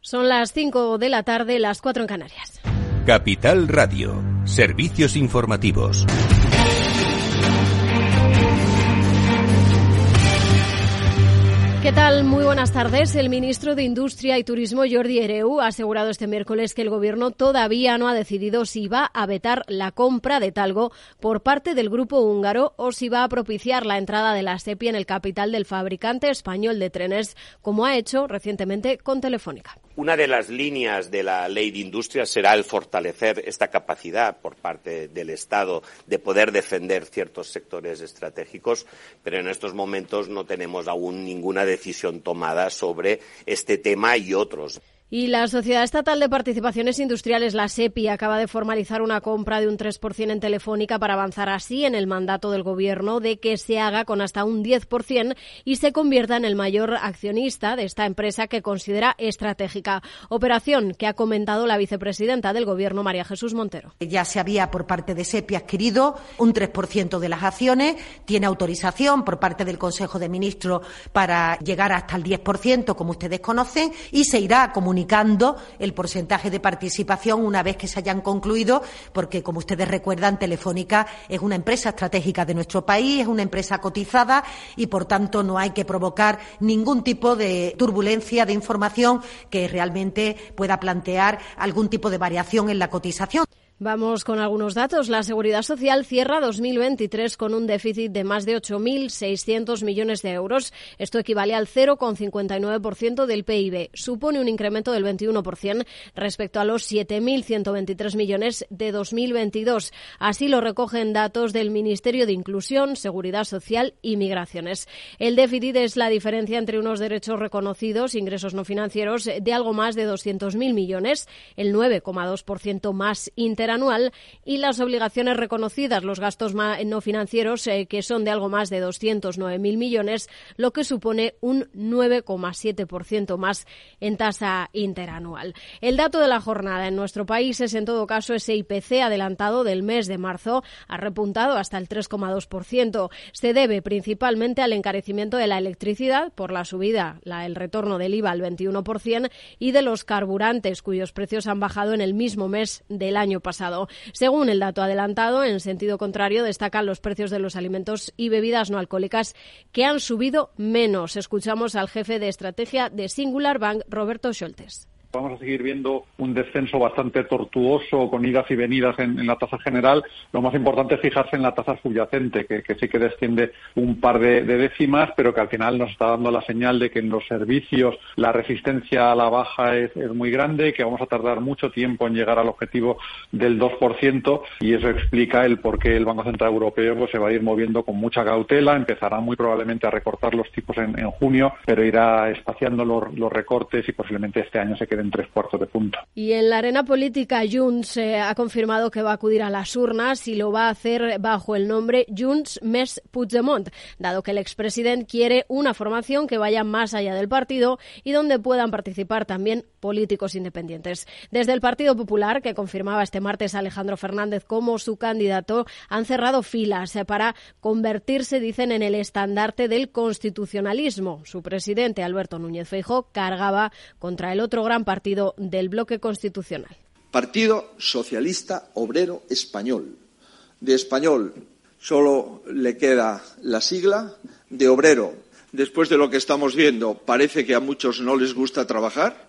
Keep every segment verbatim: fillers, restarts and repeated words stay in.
Son las cinco de la tarde, las cuatro en Canarias. Capital Radio, servicios informativos. ¿Qué tal? Muy buenas tardes. El ministro de Industria y Turismo, Jordi Hereu, ha asegurado este miércoles que el Gobierno todavía no ha decidido si va a vetar la compra de Talgo por parte del grupo húngaro o si va a propiciar la entrada de la SEPI en el capital del fabricante español de trenes, como ha hecho recientemente con Telefónica. Una de las líneas de la Ley de Industria será el fortalecer esta capacidad por parte del Estado de poder defender ciertos sectores estratégicos, pero en estos momentos no tenemos aún ninguna decisión tomada sobre este tema y otros. Y la Sociedad Estatal de Participaciones Industriales, la SEPI, acaba de formalizar una compra de un tres por ciento en Telefónica para avanzar así en el mandato del Gobierno de que se haga con hasta un diez por ciento y se convierta en el mayor accionista de esta empresa que considera estratégica. Operación que ha comentado la vicepresidenta del Gobierno, María Jesús Montero. Ya se había por parte de SEPI adquirido un tres por ciento de las acciones, tiene autorización por parte del Consejo de Ministros para llegar hasta el diez por ciento, como ustedes conocen, y se irá comunicando comunicando el porcentaje de participación una vez que se hayan concluido, porque, como ustedes recuerdan, Telefónica es una empresa estratégica de nuestro país, es una empresa cotizada y, por tanto, no hay que provocar ningún tipo de turbulencia de información que realmente pueda plantear algún tipo de variación en la cotización. Vamos con algunos datos. La Seguridad Social cierra dos mil veintitrés con un déficit de más de ocho mil seiscientos millones de euros. Esto equivale al cero coma cincuenta y nueve por ciento del P I B. Supone un incremento del veintiuno por ciento respecto a los siete mil ciento veintitrés millones de dos mil veintidós. Así lo recogen datos del Ministerio de Inclusión, Seguridad Social y Migraciones. El déficit es la diferencia entre unos derechos reconocidos, ingresos no financieros, de algo más de doscientos mil millones, el nueve coma dos por ciento más interanual, y las obligaciones reconocidas, los gastos no financieros, eh, que son de algo más de doscientos nueve mil millones, lo que supone un nueve coma siete por ciento más en tasa interanual. El dato de la jornada en nuestro país es, en todo caso, ese I P C adelantado del mes de marzo, ha repuntado hasta el tres coma dos por ciento. Se debe principalmente al encarecimiento de la electricidad por la subida, la, el retorno del I V A al veintiuno por ciento y de los carburantes, cuyos precios han bajado en el mismo mes del año pasado. Según el dato adelantado, en sentido contrario, destacan los precios de los alimentos y bebidas no alcohólicas, que han subido menos. Escuchamos al jefe de estrategia de Singular Bank, Roberto Scholtes. Vamos a seguir viendo un descenso bastante tortuoso con idas y venidas en, en la tasa general. Lo más importante es fijarse en la tasa subyacente, que, que sí que desciende un par de, de décimas, pero que al final nos está dando la señal de que en los servicios la resistencia a la baja es, es muy grande, que vamos a tardar mucho tiempo en llegar al objetivo del dos por ciento, y eso explica el por qué el Banco Central Europeo pues, se va a ir moviendo con mucha cautela. Empezará muy probablemente a recortar los tipos en, en junio, pero irá espaciando los, los recortes y posiblemente este año se queden tres cuartos de punto. Y en la arena política, Junts eh, ha confirmado que va a acudir a las urnas y lo va a hacer bajo el nombre Junts més Puigdemont, dado que el expresidente quiere una formación que vaya más allá del partido y donde puedan participar también políticos independientes. Desde el Partido Popular, que confirmaba este martes a Alejandro Fernández como su candidato, han cerrado filas eh, para convertirse, dicen, en el estandarte del constitucionalismo. Su presidente, Alberto Núñez Feijóo, cargaba contra el otro gran partido del bloque constitucional. Partido Socialista Obrero Español. De español solo le queda la sigla, de obrero, después de lo que estamos viendo, parece que a muchos no les gusta trabajar,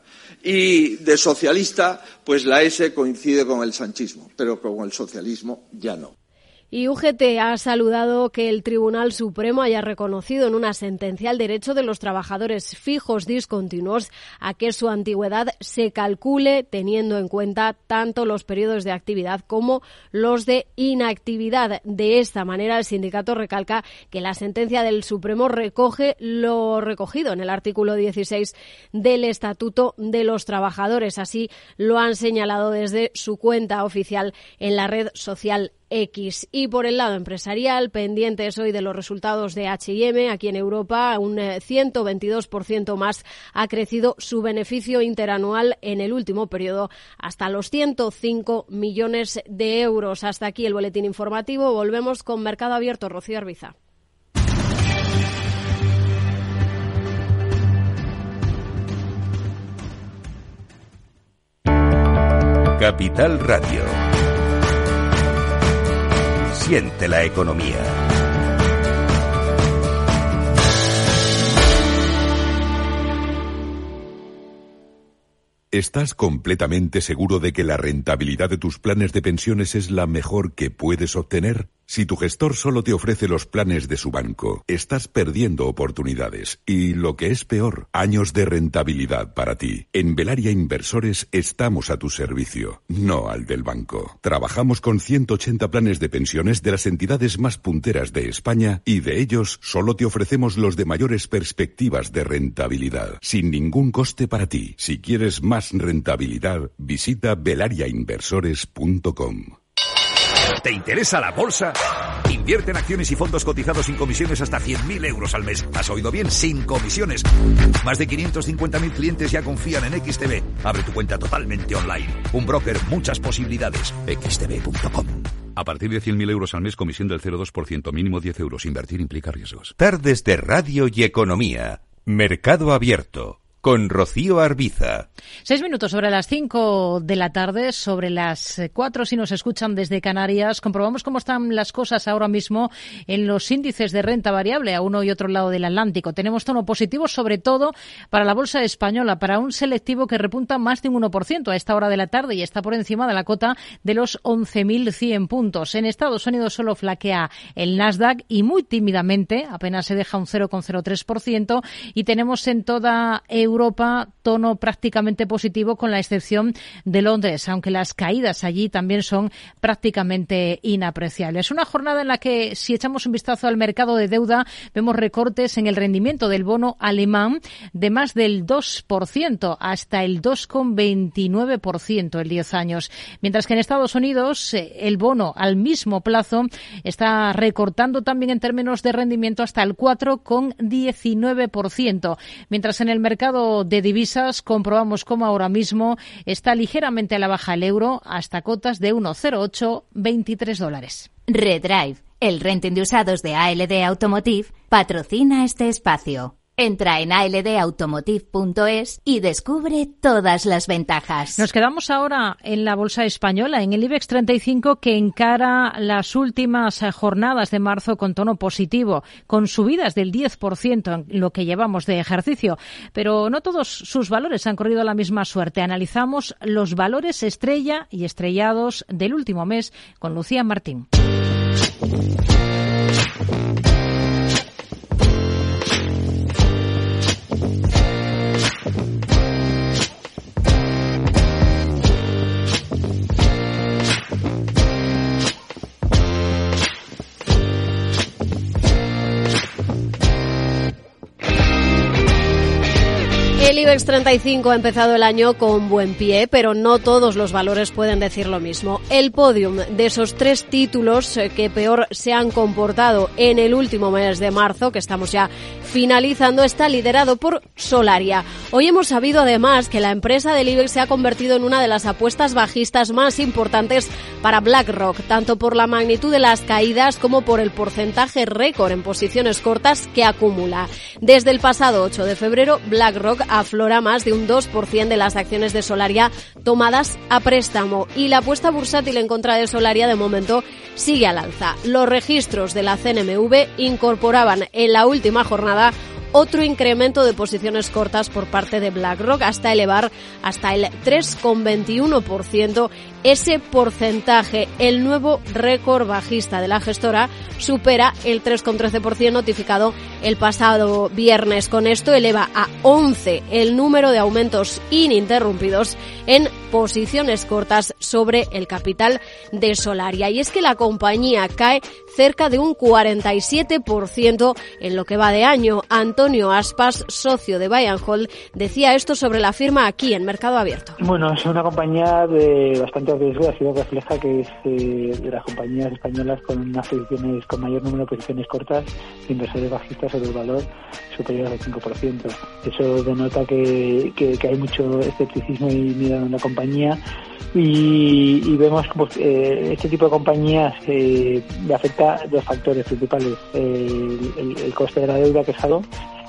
y de socialista, pues la S coincide con el sanchismo, pero con el socialismo ya no. Y U G T ha saludado que el Tribunal Supremo haya reconocido en una sentencia el derecho de los trabajadores fijos discontinuos a que su antigüedad se calcule teniendo en cuenta tanto los periodos de actividad como los de inactividad. De esta manera, el sindicato recalca que la sentencia del Supremo recoge lo recogido en el artículo dieciséis del Estatuto de los Trabajadores. Así lo han señalado desde su cuenta oficial en la red social X. Y por el lado empresarial, pendientes hoy de los resultados de H y M, aquí en Europa un ciento veintidós por ciento más ha crecido su beneficio interanual en el último periodo hasta los ciento cinco millones de euros. Hasta aquí el boletín informativo. Volvemos con Mercado Abierto. Rocío Arbiza. Capital Radio. Siente la economía. ¿Estás completamente seguro de que la rentabilidad de tus planes de pensiones es la mejor que puedes obtener? Si tu gestor solo te ofrece los planes de su banco, estás perdiendo oportunidades y, lo que es peor, años de rentabilidad para ti. En Velaria Inversores estamos a tu servicio, no al del banco. Trabajamos con ciento ochenta planes de pensiones de las entidades más punteras de España y de ellos solo te ofrecemos los de mayores perspectivas de rentabilidad, sin ningún coste para ti. Si quieres más rentabilidad, visita velaria inversores punto com. ¿Te interesa la bolsa? Invierte en acciones y fondos cotizados sin comisiones hasta cien mil euros al mes. ¿Has oído bien? Sin comisiones. Más de quinientos cincuenta mil clientes ya confían en X T B. Abre tu cuenta totalmente online. Un broker, muchas posibilidades. equis te be punto com. A partir de cien mil euros al mes, comisión del cero coma dos por ciento, mínimo diez euros. Invertir implica riesgos. Tardes de Radio y Economía. Mercado Abierto. Con Rocío Arbiza. Seis minutos sobre las cinco de la tarde, sobre las cuatro si nos escuchan desde Canarias. Comprobamos cómo están las cosas ahora mismo en los índices de renta variable a uno y otro lado del Atlántico. Tenemos tono positivo, sobre todo para la bolsa española, para un selectivo que repunta más de un uno por ciento a esta hora de la tarde y está por encima de la cota de los once mil cien puntos. En Estados Unidos solo flaquea el Nasdaq y muy tímidamente, apenas se deja un cero coma cero tres por ciento, y tenemos en toda Europa Europa tono prácticamente positivo con la excepción de Londres, aunque las caídas allí también son prácticamente inapreciables. Una jornada en la que, si echamos un vistazo al mercado de deuda, vemos recortes en el rendimiento del bono alemán de más del dos por ciento hasta el dos coma veintinueve por ciento en diez años, mientras que en Estados Unidos el bono al mismo plazo está recortando también en términos de rendimiento hasta el cuatro coma diecinueve por ciento, mientras en el mercado de divisas comprobamos cómo ahora mismo está ligeramente a la baja el euro hasta cotas de uno coma cero ocho veintitrés dólares. Redrive, el renting de usados de A L D Automotive, patrocina este espacio. Entra en a l d automotive punto es y descubre todas las ventajas. Nos quedamos ahora en la bolsa española, en el IBEX treinta y cinco, que encara las últimas jornadas de marzo con tono positivo, con subidas del diez por ciento en lo que llevamos de ejercicio. Pero no todos sus valores han corrido la misma suerte. Analizamos los valores estrella y estrellados del último mes con Lucía Martín. El IBEX treinta y cinco ha empezado el año con buen pie, pero no todos los valores pueden decir lo mismo. El podium de esos tres títulos que peor se han comportado en el último mes de marzo, que estamos ya finalizando, está liderado por Solaria. Hoy hemos sabido además que la empresa del IBEX se ha convertido en una de las apuestas bajistas más importantes para BlackRock, tanto por la magnitud de las caídas como por el porcentaje récord en posiciones cortas que acumula. Desde el pasado ocho de febrero, BlackRock aflora más de un dos por ciento de las acciones de Solaria tomadas a préstamo, y la apuesta bursátil en contra de Solaria de momento sigue al alza. Los registros de la C N M V incorporaban en la última jornada otro incremento de posiciones cortas por parte de BlackRock hasta elevar hasta el tres coma veintiuno por ciento. Ese porcentaje, el nuevo récord bajista de la gestora, supera el tres coma trece por ciento notificado el pasado viernes. Con esto eleva a once el número de aumentos ininterrumpidos en posiciones cortas sobre el capital de Solaria. Y es que la compañía cae cerca de un cuarenta y siete por ciento en lo que va de año. Antonio Aspas, socio de Buy and Hold, decía esto sobre la firma aquí en Mercado Abierto. Bueno, es una compañía de bastante riesgo, así lo refleja que es eh, de las compañías españolas con unas posiciones, con mayor número de posiciones cortas, de inversores bajistas sobre el valor superior al cinco por ciento. Eso denota que, que, que hay mucho escepticismo y miedo en la compañía. Y, y vemos que pues, eh, este tipo de compañías eh, le afecta dos factores principales: eh, el, el coste de la deuda, que es algo,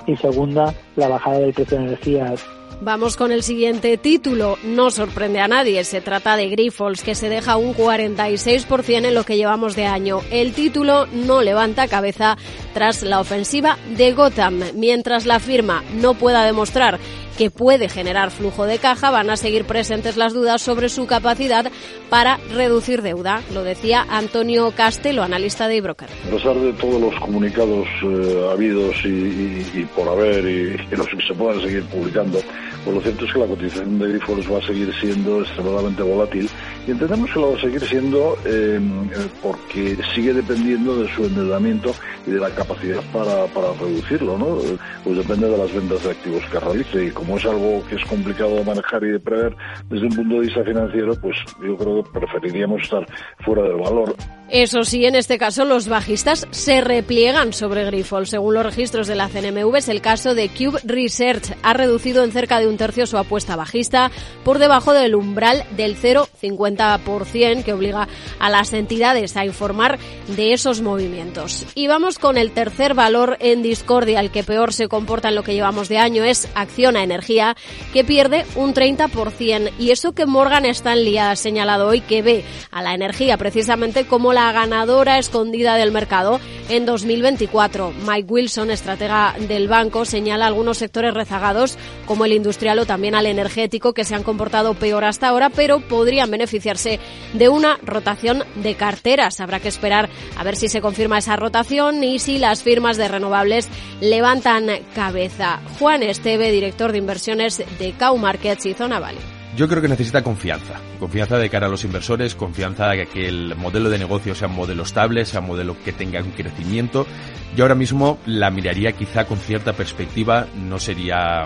y segunda, la bajada del precio de energía. Vamos con el siguiente título. No sorprende a nadie. Se trata de Grifols, que se deja un cuarenta y seis por ciento en lo que llevamos de año. El título no levanta cabeza tras la ofensiva de Gotham. Mientras la firma no pueda demostrar que puede generar flujo de caja, van a seguir presentes las dudas sobre su capacidad para reducir deuda. Lo decía Antonio Castelo, analista de eBroker. A pesar de todos los comunicados eh, habidos y, y, y por haber y, y los que se puedan seguir publicando, pues lo cierto es que la cotización de Grifols va a seguir siendo extremadamente volátil y entendemos que lo va a seguir siendo eh, porque sigue dependiendo de su endeudamiento y de la capacidad para, para reducirlo, ¿no? Pues depende de las ventas de activos que realice, y como es algo que es complicado de manejar y de prever desde un punto de vista financiero, pues yo creo que preferiríamos estar fuera del valor. Eso sí, en este caso los bajistas se repliegan sobre Grifols. Según los registros de la C N M V, es el caso de Cube Research. Ha reducido en cerca de un tercio su apuesta bajista, por debajo del umbral del cero coma cincuenta por ciento que obliga a las entidades a informar de esos movimientos. Y vamos con el tercer valor en discordia. El que peor se comporta en lo que llevamos de año es Acciona Energía, que pierde un treinta por ciento. Y eso que Morgan Stanley ha señalado hoy, que ve a la energía precisamente como la ganadora escondida del mercado en dos mil veinticuatro. Mike Wilson, estratega del banco, señala algunos sectores rezagados como el industrial o también al energético, que se han comportado peor hasta ahora, pero podrían beneficiarse de una rotación de carteras. Habrá que esperar a ver si se confirma esa rotación y si las firmas de renovables levantan cabeza. Juan Esteve, director de inversiones de Cow Markets y Zona Valley. Yo creo que necesita confianza, confianza de cara a los inversores, confianza de que el modelo de negocio sea un modelo estable, sea un modelo que tenga un crecimiento. Yo ahora mismo la miraría quizá con cierta perspectiva, no sería,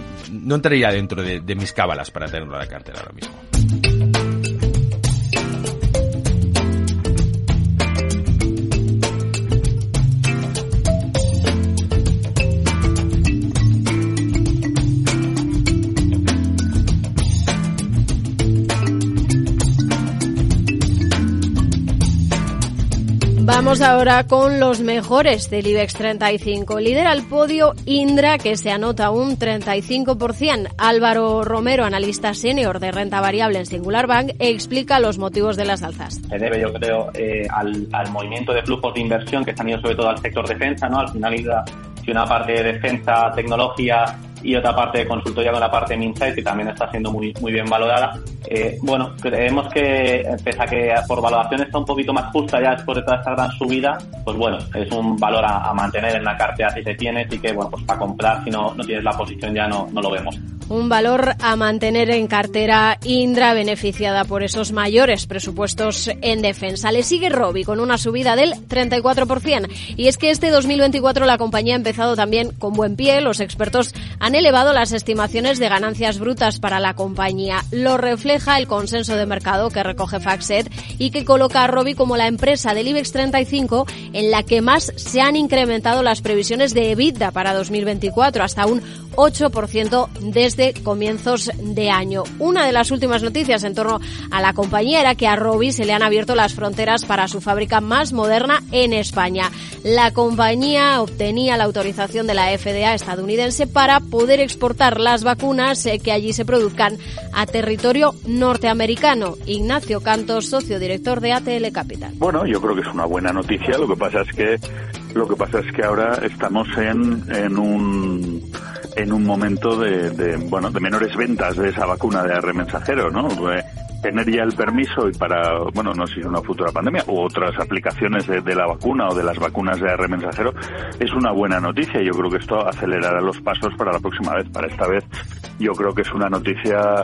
no entraría dentro de, de mis cábalas para tenerlo en la cartera ahora mismo. Vamos ahora con los mejores del IBEX treinta y cinco. Lidera el podio Indra, que se anota un treinta y cinco por ciento. Álvaro Romero, analista senior de renta variable en Singular Bank, explica los motivos de las alzas. Se debe, yo creo, eh, al, al movimiento de flujos de inversión que se han ido sobre todo al sector defensa, ¿no? Al final, si una parte de defensa, tecnología y otra parte de consultoría con la parte de Minsight, que también está siendo muy muy bien valorada. Eh, bueno, creemos que, pese a que por valoración está un poquito más justa ya después de toda esta gran subida, pues bueno, es un valor a, a mantener en la cartera si se tiene, así que bueno, pues para comprar, si no, no tienes la posición ya no, no lo vemos. Un valor a mantener en cartera. Indra, beneficiada por esos mayores presupuestos en defensa. Le sigue Robi con una subida del treinta y cuatro por ciento. Y es que este dos mil veinticuatro la compañía ha empezado también con buen pie. Los expertos han elevado las estimaciones de ganancias brutas para la compañía. Lo refleja el consenso de mercado que recoge FactSet y que coloca a Robi como la empresa del IBEX treinta y cinco en la que más se han incrementado las previsiones de EBITDA para dos mil veinticuatro, hasta un ocho por ciento desde comienzos de año. Una de las últimas noticias en torno a la compañía era que a Robi se le han abierto las fronteras para su fábrica más moderna en España. La compañía obtenía la autorización de la F D A estadounidense para poder exportar las vacunas que allí se produzcan a territorio norteamericano. Ignacio Cantos, socio director de A T L Capital. Bueno, yo creo que es una buena noticia. Lo que pasa es que lo que pasa es que ahora estamos en en un en un momento de, de bueno de menores ventas de esa vacuna de A R N mensajero, ¿no? Eh, tener ya el permiso y para, bueno, no sé si una futura pandemia u otras aplicaciones de, de la vacuna o de las vacunas de A R N mensajero es una buena noticia. Yo creo que esto acelerará los pasos para la próxima vez. Para esta vez yo creo que es una noticia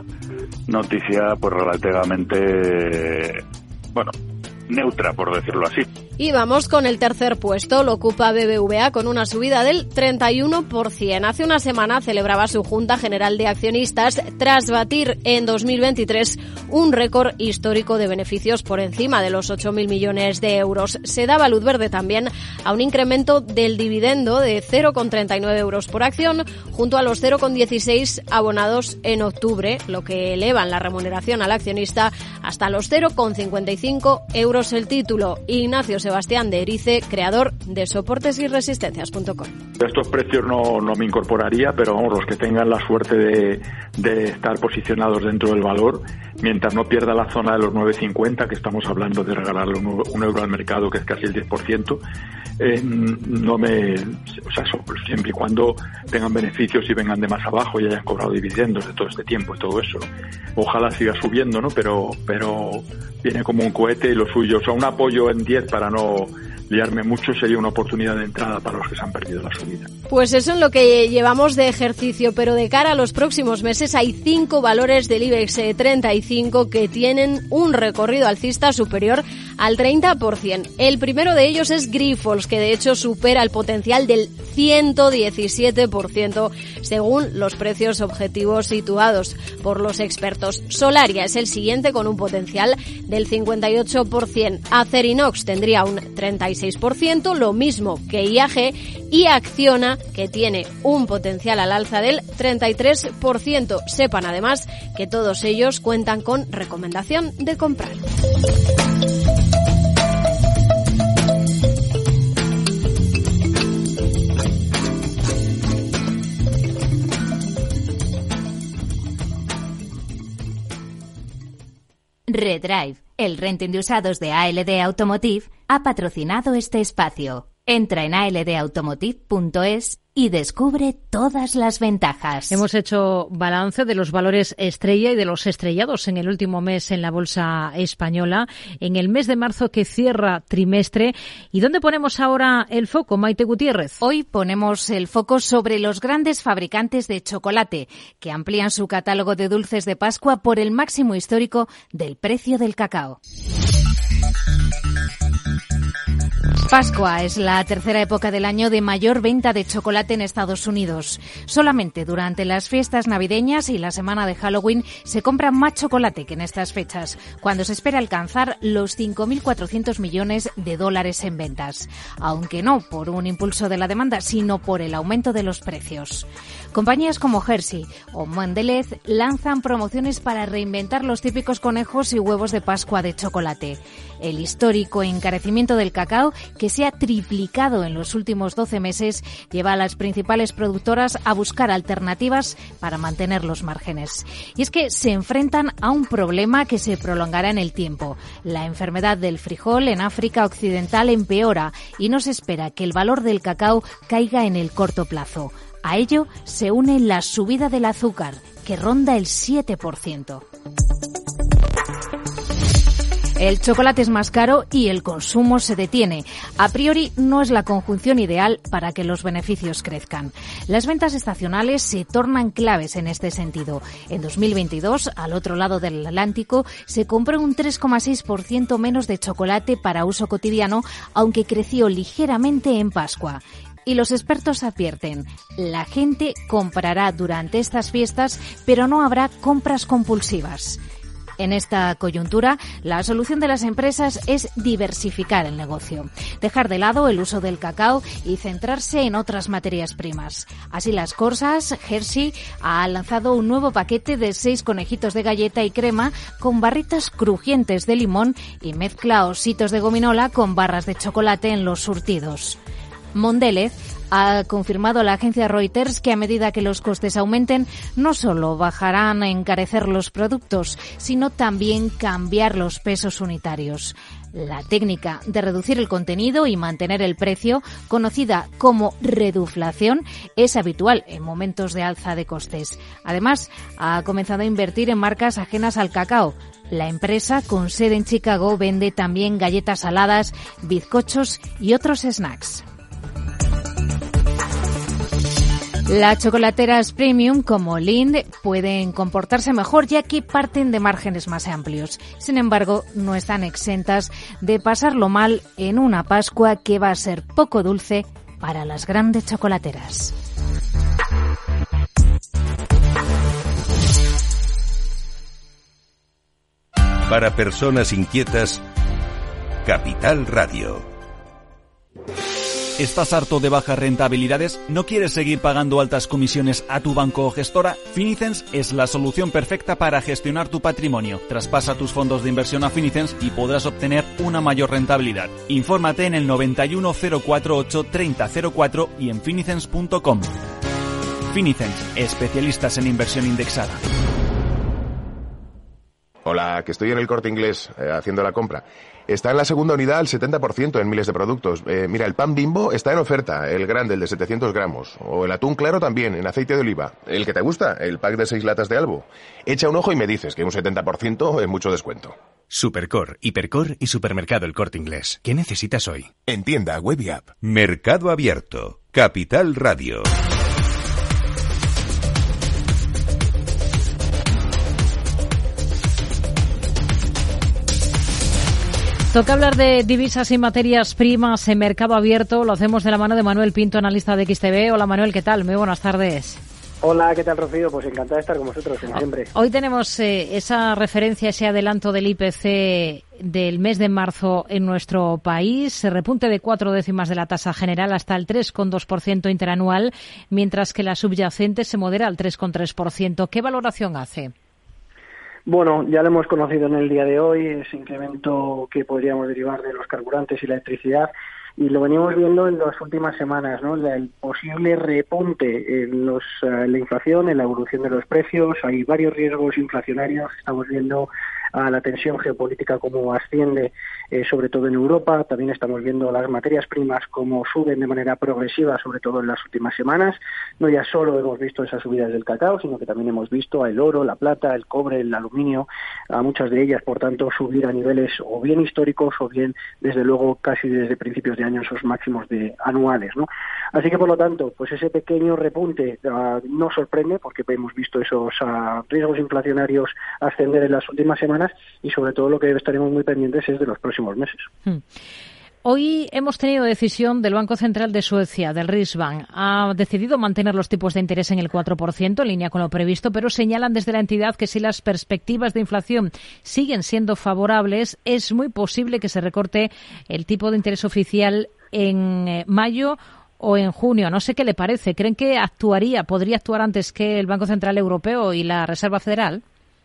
noticia pues relativamente, bueno, neutra, por decirlo así. Y vamos con el tercer puesto, lo ocupa B B V A con una subida del treinta y uno por ciento. Hace una semana celebraba su Junta General de Accionistas tras batir en dos mil veintitrés un récord histórico de beneficios por encima de los ocho mil millones de euros. Se daba luz verde también a un incremento del dividendo de cero coma treinta y nueve euros por acción, junto a los cero coma dieciséis abonados en octubre, lo que elevan la remuneración al accionista hasta los cero coma cincuenta y cinco euros el título. Ignacio Sebastián de Erice, creador de soportes y resistencias punto com. Estos precios no, no me incorporaría, pero vamos, los que tengan la suerte de, de estar posicionados dentro del valor, mientras no pierda la zona de los nueve cincuenta, que estamos hablando de regalarle un, un euro al mercado, que es casi el diez por ciento, eh, no me, o sea, siempre y cuando tengan beneficios y vengan de más abajo y hayan cobrado dividendos de todo este tiempo y todo eso. Ojalá siga subiendo, ¿no? Pero, pero viene como un cohete y lo suyo, o sea, un apoyo en diez para no liarme mucho sería una oportunidad de entrada para los que se han perdido la subida. Pues eso es lo que llevamos de ejercicio, pero de cara a los próximos meses hay cinco valores del IBEX treinta y cinco que tienen un recorrido alcista superior al treinta por ciento. El primero de ellos es Grifols, que de hecho supera el potencial del ciento diecisiete por ciento según los precios objetivos situados por los expertos. Solaria es el siguiente con un potencial del cincuenta y ocho por ciento. Acerinox tendría un treinta y seis por ciento, lo mismo que I A G, y Acciona, que tiene un potencial al alza del treinta y tres por ciento. Sepan además que todos ellos cuentan con recomendación de comprar. Redrive, el renting de usados de A L D Automotive, ha patrocinado este espacio. Entra en a l d automotive punto es y descubre todas las ventajas. Hemos hecho balance de los valores estrella y de los estrellados en el último mes en la bolsa española, en el mes de marzo que cierra trimestre. ¿Y dónde ponemos ahora el foco, Maite Gutiérrez? Hoy ponemos el foco sobre los grandes fabricantes de chocolate, que amplían su catálogo de dulces de Pascua por el máximo histórico del precio del cacao. Pascua es la tercera época del año de mayor venta de chocolate en Estados Unidos. Solamente durante las fiestas navideñas y la semana de Halloween se compra más chocolate que en estas fechas, cuando se espera alcanzar los cinco mil cuatrocientos millones de dólares en ventas. Aunque no por un impulso de la demanda, sino por el aumento de los precios. Compañías como Hershey o Mondelez lanzan promociones para reinventar los típicos conejos y huevos de Pascua de chocolate. El histórico encarecimiento del cacao, que se ha triplicado en los últimos doce meses, lleva a las principales productoras a buscar alternativas para mantener los márgenes. Y es que se enfrentan a un problema que se prolongará en el tiempo. La enfermedad del frijol en África Occidental empeora y no se espera que el valor del cacao caiga en el corto plazo. A ello se une la subida del azúcar, que ronda el siete por ciento. El chocolate es más caro y el consumo se detiene. A priori no es la conjunción ideal para que los beneficios crezcan. Las ventas estacionales se tornan claves en este sentido. En dos mil veintidós, al otro lado del Atlántico, se compró un tres coma seis por ciento menos de chocolate para uso cotidiano, aunque creció ligeramente en Pascua. Y los expertos advierten, la gente comprará durante estas fiestas, pero no habrá compras compulsivas. En esta coyuntura, la solución de las empresas es diversificar el negocio, dejar de lado el uso del cacao y centrarse en otras materias primas. Así las cosas, Hershey ha lanzado un nuevo paquete de seis conejitos de galleta y crema con barritas crujientes de limón y mezcla ositos de gominola con barras de chocolate en los surtidos. Mondelez ha confirmado a la agencia Reuters que a medida que los costes aumenten, no solo bajarán a encarecer los productos, sino también cambiar los pesos unitarios. La técnica de reducir el contenido y mantener el precio, conocida como reduflación, es habitual en momentos de alza de costes. Además, ha comenzado a invertir en marcas ajenas al cacao. La empresa, con sede en Chicago, vende también galletas saladas, bizcochos y otros snacks. Las chocolateras premium como Lindt pueden comportarse mejor ya que parten de márgenes más amplios. Sin embargo, no están exentas de pasarlo mal en una Pascua que va a ser poco dulce para las grandes chocolateras. Para personas inquietas, Capital Radio. ¿Estás harto de bajas rentabilidades? ¿No quieres seguir pagando altas comisiones a tu banco o gestora? Finicens es la solución perfecta para gestionar tu patrimonio. Traspasa tus fondos de inversión a Finicens y podrás obtener una mayor rentabilidad. Infórmate en el noventa y uno cero cuarenta y ocho treinta cero cuatro y en finicens punto com. Finicens, especialistas en inversión indexada. Hola, que estoy en el Corte Inglés eh, haciendo la compra. Está en la segunda unidad al setenta por ciento en miles de productos. Eh, mira, el pan Bimbo está en oferta, el grande, el de setecientos gramos. O el atún claro también, en aceite de oliva. El que te gusta, el pack de seis latas de Albo. Echa un ojo y me dices que un setenta por ciento es mucho descuento. Supercor, Hipercor y Supermercado El Corte Inglés. ¿Qué necesitas hoy? En tienda, web y app. Mercado Abierto. Capital Radio. Toca hablar de divisas y materias primas en Mercado Abierto. Lo hacemos de la mano de Manuel Pinto, analista de X T V. Hola Manuel, ¿qué tal? Muy buenas tardes. Hola, ¿qué tal, Rocío? Pues encantada de estar con vosotros, como siempre. Hoy tenemos eh, esa referencia, ese adelanto del I P C del mes de marzo en nuestro país. Se repunte de cuatro décimas de la tasa general hasta el tres coma dos por ciento interanual, mientras que la subyacente se modera al tres coma tres por ciento. ¿Qué valoración hace? Bueno, ya lo hemos conocido en el día de hoy, ese incremento que podríamos derivar de los carburantes y la electricidad, y lo venimos viendo en las últimas semanas, ¿no? El posible repunte en los, uh, la inflación, en la evolución de los precios. Hay varios riesgos inflacionarios. Estamos viendo a la tensión geopolítica como asciende, eh, sobre todo en Europa. También estamos viendo las materias primas como suben de manera progresiva, sobre todo en las últimas semanas. No ya solo hemos visto esas subidas del cacao, sino que también hemos visto el oro, la plata, el cobre, el aluminio, a muchas de ellas, por tanto, subir a niveles o bien históricos o bien, desde luego, casi desde principios de año en sus máximos de anuales, ¿no? Así que, por lo tanto, pues ese pequeño repunte uh, no sorprende, porque hemos visto esos uh, riesgos inflacionarios ascender en las últimas semanas, y sobre todo lo que estaremos muy pendientes es de los próximos meses. Hmm. Hoy hemos tenido decisión del Banco Central de Suecia, del Riksbank. Ha decidido mantener los tipos de interés en el cuatro por ciento, en línea con lo previsto, pero señalan desde la entidad que si las perspectivas de inflación siguen siendo favorables, es muy posible que se recorte el tipo de interés oficial en eh, mayo o en junio. No sé qué le parece. ¿Creen que actuaría, podría actuar antes que el Banco Central Europeo y la Reserva Federal?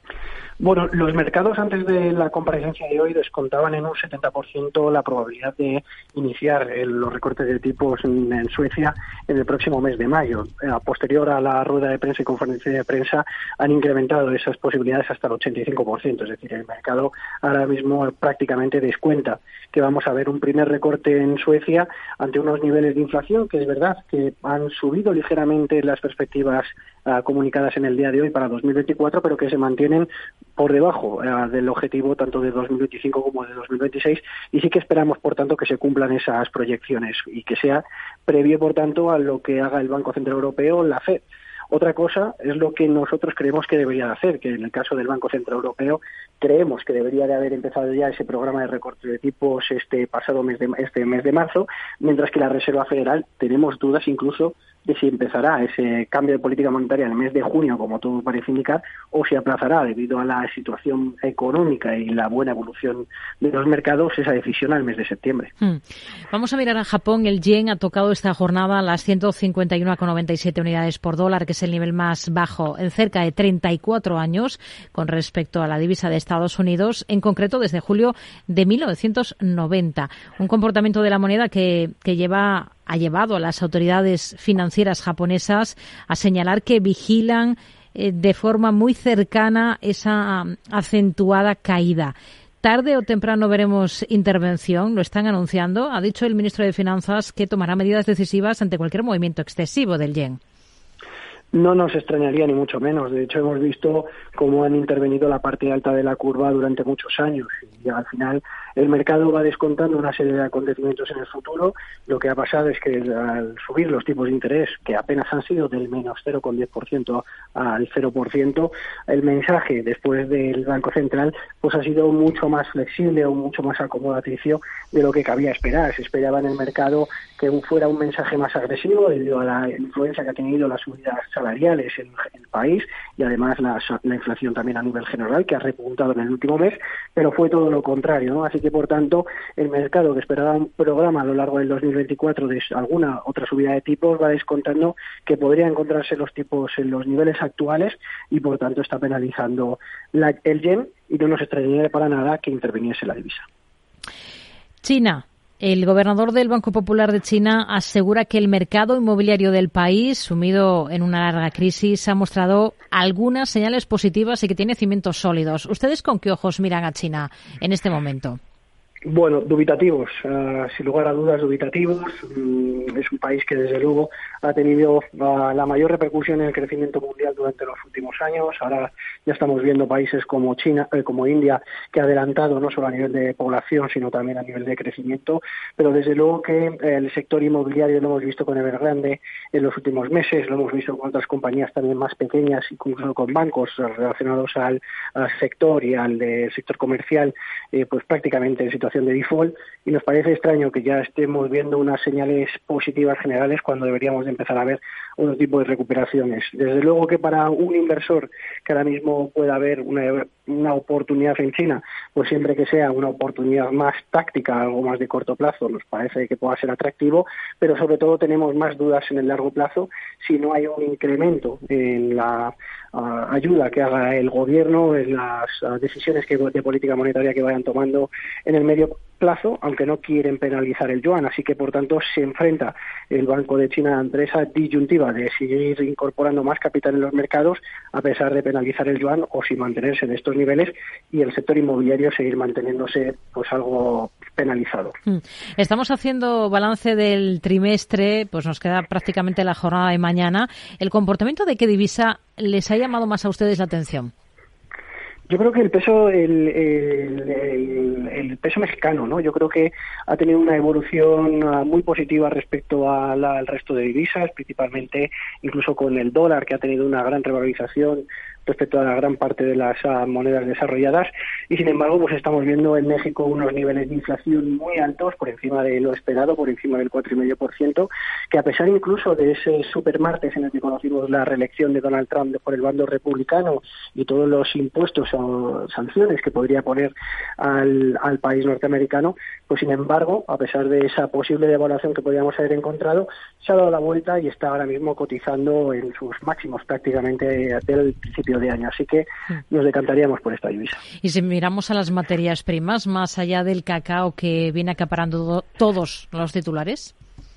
Bueno, los mercados antes de la comparecencia de hoy descontaban en un setenta por ciento la probabilidad de iniciar el, los recortes de tipos en, en Suecia en el próximo mes de mayo. A posterior a la rueda de prensa y conferencia de prensa han incrementado esas posibilidades hasta el ochenta y cinco por ciento. Es decir, el mercado ahora mismo prácticamente descuenta que vamos a ver un primer recorte en Suecia ante unos niveles de inflación que es verdad que han subido ligeramente las perspectivas uh, comunicadas en el día de hoy para dos mil veinticuatro, pero que se mantienen por debajo uh, del objetivo tanto de dos mil veinticinco como de dos mil veintiséis, y sí que esperamos, por tanto, que se cumplan esas proyecciones y que sea previo, por tanto, a lo que haga el Banco Central Europeo, la Fed. Otra cosa es lo que nosotros creemos que debería de hacer, que en el caso del Banco Central Europeo creemos que debería de haber empezado ya ese programa de recorte de tipos este pasado mes de este mes de marzo, mientras que la Reserva Federal tenemos dudas incluso de si empezará ese cambio de política monetaria en el mes de junio, como todo parece indicar, o si aplazará, debido a la situación económica y la buena evolución de los mercados, esa decisión al mes de septiembre. Hmm. Vamos a mirar a Japón. El yen ha tocado esta jornada las ciento cincuenta y uno coma noventa y siete unidades por dólar, que es el nivel más bajo en cerca de treinta y cuatro años con respecto a la divisa de Estados Unidos, en concreto desde julio de mil novecientos noventa. Un comportamiento de la moneda que, que lleva ha llevado a las autoridades financieras japonesas a señalar que vigilan eh, de forma muy cercana esa um, acentuada caída. ¿Tarde o temprano veremos intervención? Lo están anunciando. Ha dicho el ministro de Finanzas que tomará medidas decisivas ante cualquier movimiento excesivo del yen. No nos extrañaría ni mucho menos. De hecho, hemos visto cómo han intervenido la parte alta de la curva durante muchos años y al final el mercado va descontando una serie de acontecimientos en el futuro. Lo que ha pasado es que al subir los tipos de interés, que apenas han sido del menos cero coma diez por ciento al cero por ciento, el mensaje después del Banco Central pues ha sido mucho más flexible o mucho más acomodaticio de lo que cabía esperar. Se esperaba en el mercado que fuera un mensaje más agresivo debido a la influencia que ha tenido las subidas salariales en el país y además la, la inflación también a nivel general, que ha repuntado en el último mes, pero fue todo lo contrario, ¿no? Así que que, por tanto, el mercado que esperaba un programa a lo largo del dos mil veinticuatro de alguna otra subida de tipos va descontando que podría encontrarse los tipos en los niveles actuales y, por tanto, está penalizando la, el yen, y no nos extrañaría para nada que interviniese la divisa. China. El gobernador del Banco Popular de China asegura que el mercado inmobiliario del país, sumido en una larga crisis, ha mostrado algunas señales positivas y que tiene cimientos sólidos. ¿Ustedes con qué ojos miran a China en este momento? Bueno, dubitativos, uh, sin lugar a dudas dubitativos. Mm, es un país que desde luego ha tenido uh, la mayor repercusión en el crecimiento mundial durante los últimos años. Ahora ya estamos viendo países como China, eh, como India, que ha adelantado no solo a nivel de población, sino también a nivel de crecimiento. Pero desde luego que eh, el sector inmobiliario lo hemos visto con Evergrande en los últimos meses, lo hemos visto con otras compañías también más pequeñas, incluso con bancos relacionados al, al sector y al del sector comercial, eh, pues prácticamente en situación de default, y nos parece extraño que ya estemos viendo unas señales positivas generales cuando deberíamos de empezar a ver otro tipo de recuperaciones. Desde luego que para un inversor que ahora mismo pueda ver una, una oportunidad en China, pues siempre que sea una oportunidad más táctica, algo más de corto plazo, nos parece que pueda ser atractivo, pero sobre todo tenemos más dudas en el largo plazo si no hay un incremento en la uh, ayuda que haga el gobierno, en las uh, decisiones que, de política monetaria que vayan tomando en el medio plazo, aunque no quieren penalizar el yuan. Así que, por tanto, se enfrenta el Banco de China ante esa disyuntiva de seguir incorporando más capital en los mercados a pesar de penalizar el yuan, o si mantenerse en estos niveles y el sector inmobiliario seguir manteniéndose pues algo penalizado. Estamos haciendo balance del trimestre, pues nos queda prácticamente la jornada de mañana. ¿El comportamiento de qué divisa les ha llamado más a ustedes la atención? Yo creo que el peso el, el, el, el peso mexicano, ¿no? Yo creo que ha tenido una evolución muy positiva respecto a la, al resto de divisas, principalmente incluso con el dólar, que ha tenido una gran revalorización respecto a la gran parte de las uh, monedas desarrolladas, y sin embargo pues estamos viendo en México unos niveles de inflación muy altos, por encima de lo esperado, por encima del cuatro coma cinco por ciento, que a pesar incluso de ese supermartes en el que conocimos la reelección de Donald Trump por el bando republicano y todos los impuestos o sanciones que podría poner al, al país norteamericano, pues sin embargo, a pesar de esa posible devaluación que podríamos haber encontrado, se ha dado la vuelta y está ahora mismo cotizando en sus máximos prácticamente del principio de año, así que nos decantaríamos por esta divisa. Y si miramos a las materias primas, más allá del cacao que viene acaparando todos los titulares.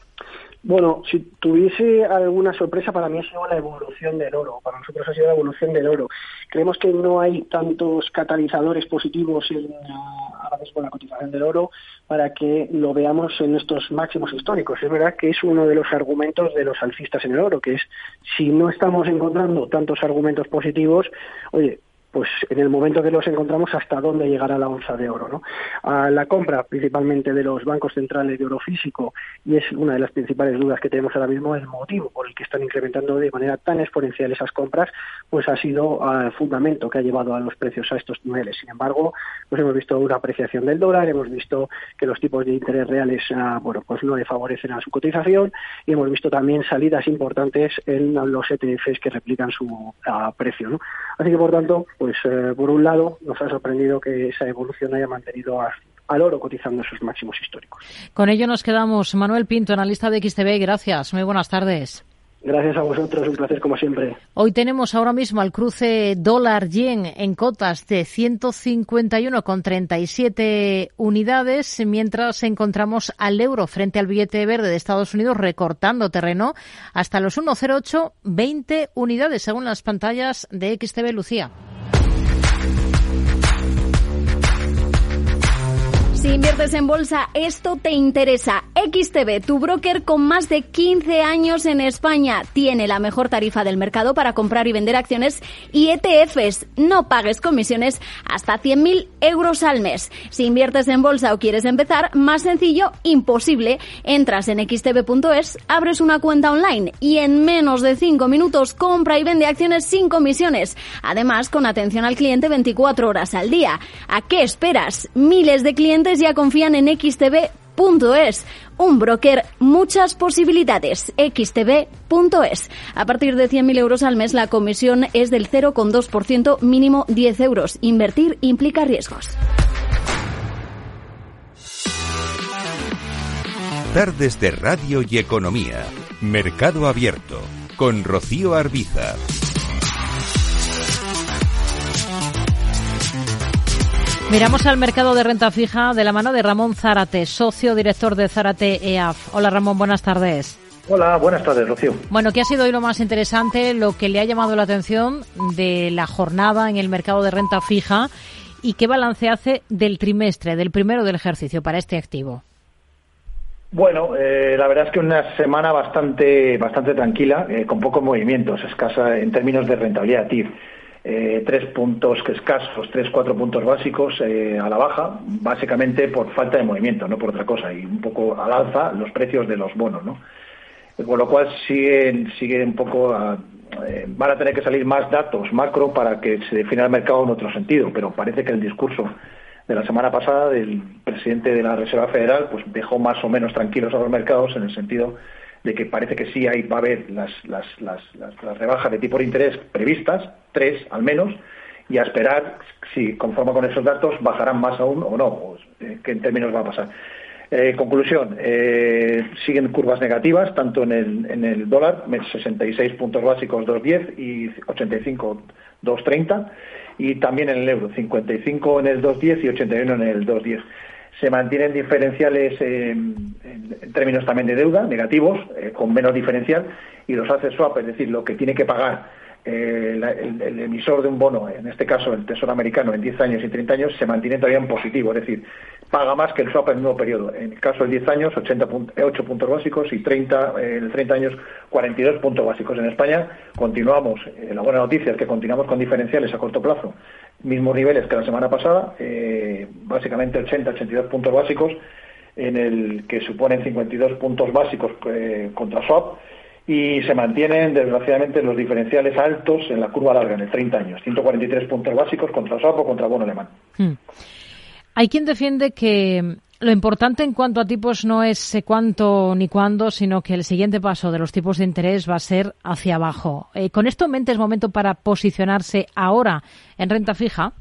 Bueno, si tuviese alguna sorpresa, para mí ha sido la evolución del oro. Para nosotros ha sido la evolución del oro. Creemos que no hay tantos catalizadores positivos en, ahora mismo en la cotización del oro para que lo veamos en estos máximos históricos. Es verdad que es uno de los argumentos de los alcistas en el oro, que es, si no estamos encontrando tantos argumentos positivos, oye, pues en el momento que los encontramos, hasta dónde llegará la onza de oro, ¿no? A la compra principalmente de los bancos centrales de oro físico, y es una de las principales dudas que tenemos ahora mismo, el motivo por el que están incrementando de manera tan exponencial esas compras, pues ha sido el fundamento que ha llevado a los precios a estos niveles. Sin embargo, pues hemos visto una apreciación del dólar, hemos visto que los tipos de interés reales, uh, bueno, pues no le favorecen a su cotización, y hemos visto también salidas importantes en los E T Fs que replican su uh, precio, ¿no? Así que, por tanto, pues eh, por un lado nos ha sorprendido que esa evolución haya mantenido a, al oro cotizando sus máximos históricos. Con ello nos quedamos. Manuel Pinto, analista de X T B, gracias. Muy buenas tardes. Gracias a vosotros, un placer como siempre. Hoy tenemos ahora mismo al cruce dólar-yen en cotas de ciento cincuenta y uno coma treinta y siete unidades, mientras encontramos al euro frente al billete verde de Estados Unidos recortando terreno hasta los uno coma cero ocho veinte unidades, según las pantallas de X T B. Lucía. Si inviertes en bolsa, esto te interesa. X T B, tu broker con más de quince años en España, tiene la mejor tarifa del mercado para comprar y vender acciones y E T Fs. No pagues comisiones hasta cien mil euros al mes. Si inviertes en bolsa o quieres empezar, más sencillo, imposible. Entras en equis te be punto es, abres una cuenta online y en menos de cinco minutos compra y vende acciones sin comisiones. Además, con atención al cliente veinticuatro horas al día. ¿A qué esperas? Miles de clientes ya confían en equis te be punto es. Un broker, muchas posibilidades. equis te be punto es. A partir de cien mil euros al mes, la comisión es del cero coma dos por ciento, mínimo diez euros. Invertir implica riesgos. Tardes de Radio y Economía. Mercado Abierto. Con Rocío Arbiza. Miramos al mercado de renta fija de la mano de Ramón Zárate, socio director de Zárate E A F. Hola Ramón, buenas tardes. Hola, buenas tardes, Rocío. Bueno, ¿qué ha sido hoy lo más interesante, lo que le ha llamado la atención de la jornada en el mercado de renta fija y qué balance hace del trimestre, del primero del ejercicio para este activo? Bueno, eh, la verdad es que una semana bastante bastante tranquila, eh, con pocos movimientos, escasa en términos de rentabilidad T I R. Eh, tres puntos que escasos, tres, cuatro puntos básicos eh, a la baja, básicamente por falta de movimiento, no por otra cosa, y un poco al alza los precios de los bonos, ¿no? Con lo cual siguen, siguen un poco, a, eh, van a tener que salir más datos macro para que se defina el mercado en otro sentido, pero parece que el discurso de la semana pasada del presidente de la Reserva Federal pues dejó más o menos tranquilos a los mercados en el sentido de que parece que sí hay, va a haber las, las, las, las, las rebajas de tipo de interés previstas, tres al menos, y a esperar si, conforme con esos datos, bajarán más aún o no, pues, eh, qué en términos va a pasar. Eh, conclusión, eh, siguen curvas negativas, tanto en el, en el dólar, sesenta y seis puntos básicos dos diez y ochenta y cinco dos treinta, y también en el euro, cincuenta y cinco en el dos diez y ochenta y uno en el dos diez. Se mantienen diferenciales eh, en, en términos también de deuda, negativos, eh, con menos diferencial, y los asset swap, es decir, lo que tiene que pagar eh, la, el, el emisor de un bono, en este caso el Tesoro americano, en diez años y treinta años, se mantiene todavía en positivo, es decir, paga más que el swap en el nuevo periodo. En el caso de diez años, ochenta, ocho puntos básicos, y treinta, eh, en el treinta años, cuarenta y dos puntos básicos. En España continuamos, eh, la buena noticia es que continuamos con diferenciales a corto plazo, mismos niveles que la semana pasada, eh, básicamente ochenta, ochenta y dos puntos básicos, en el que suponen cincuenta y dos puntos básicos eh, contra swap, y se mantienen desgraciadamente los diferenciales altos en la curva larga, en el treinta años, ciento cuarenta y tres puntos básicos contra swap o contra bono alemán. Hmm. Hay quien defiende que lo importante en cuanto a tipos no es cuánto ni cuándo, sino que el siguiente paso de los tipos de interés va a ser hacia abajo. Eh, ¿Con esto en mente es momento para posicionarse ahora en renta fija?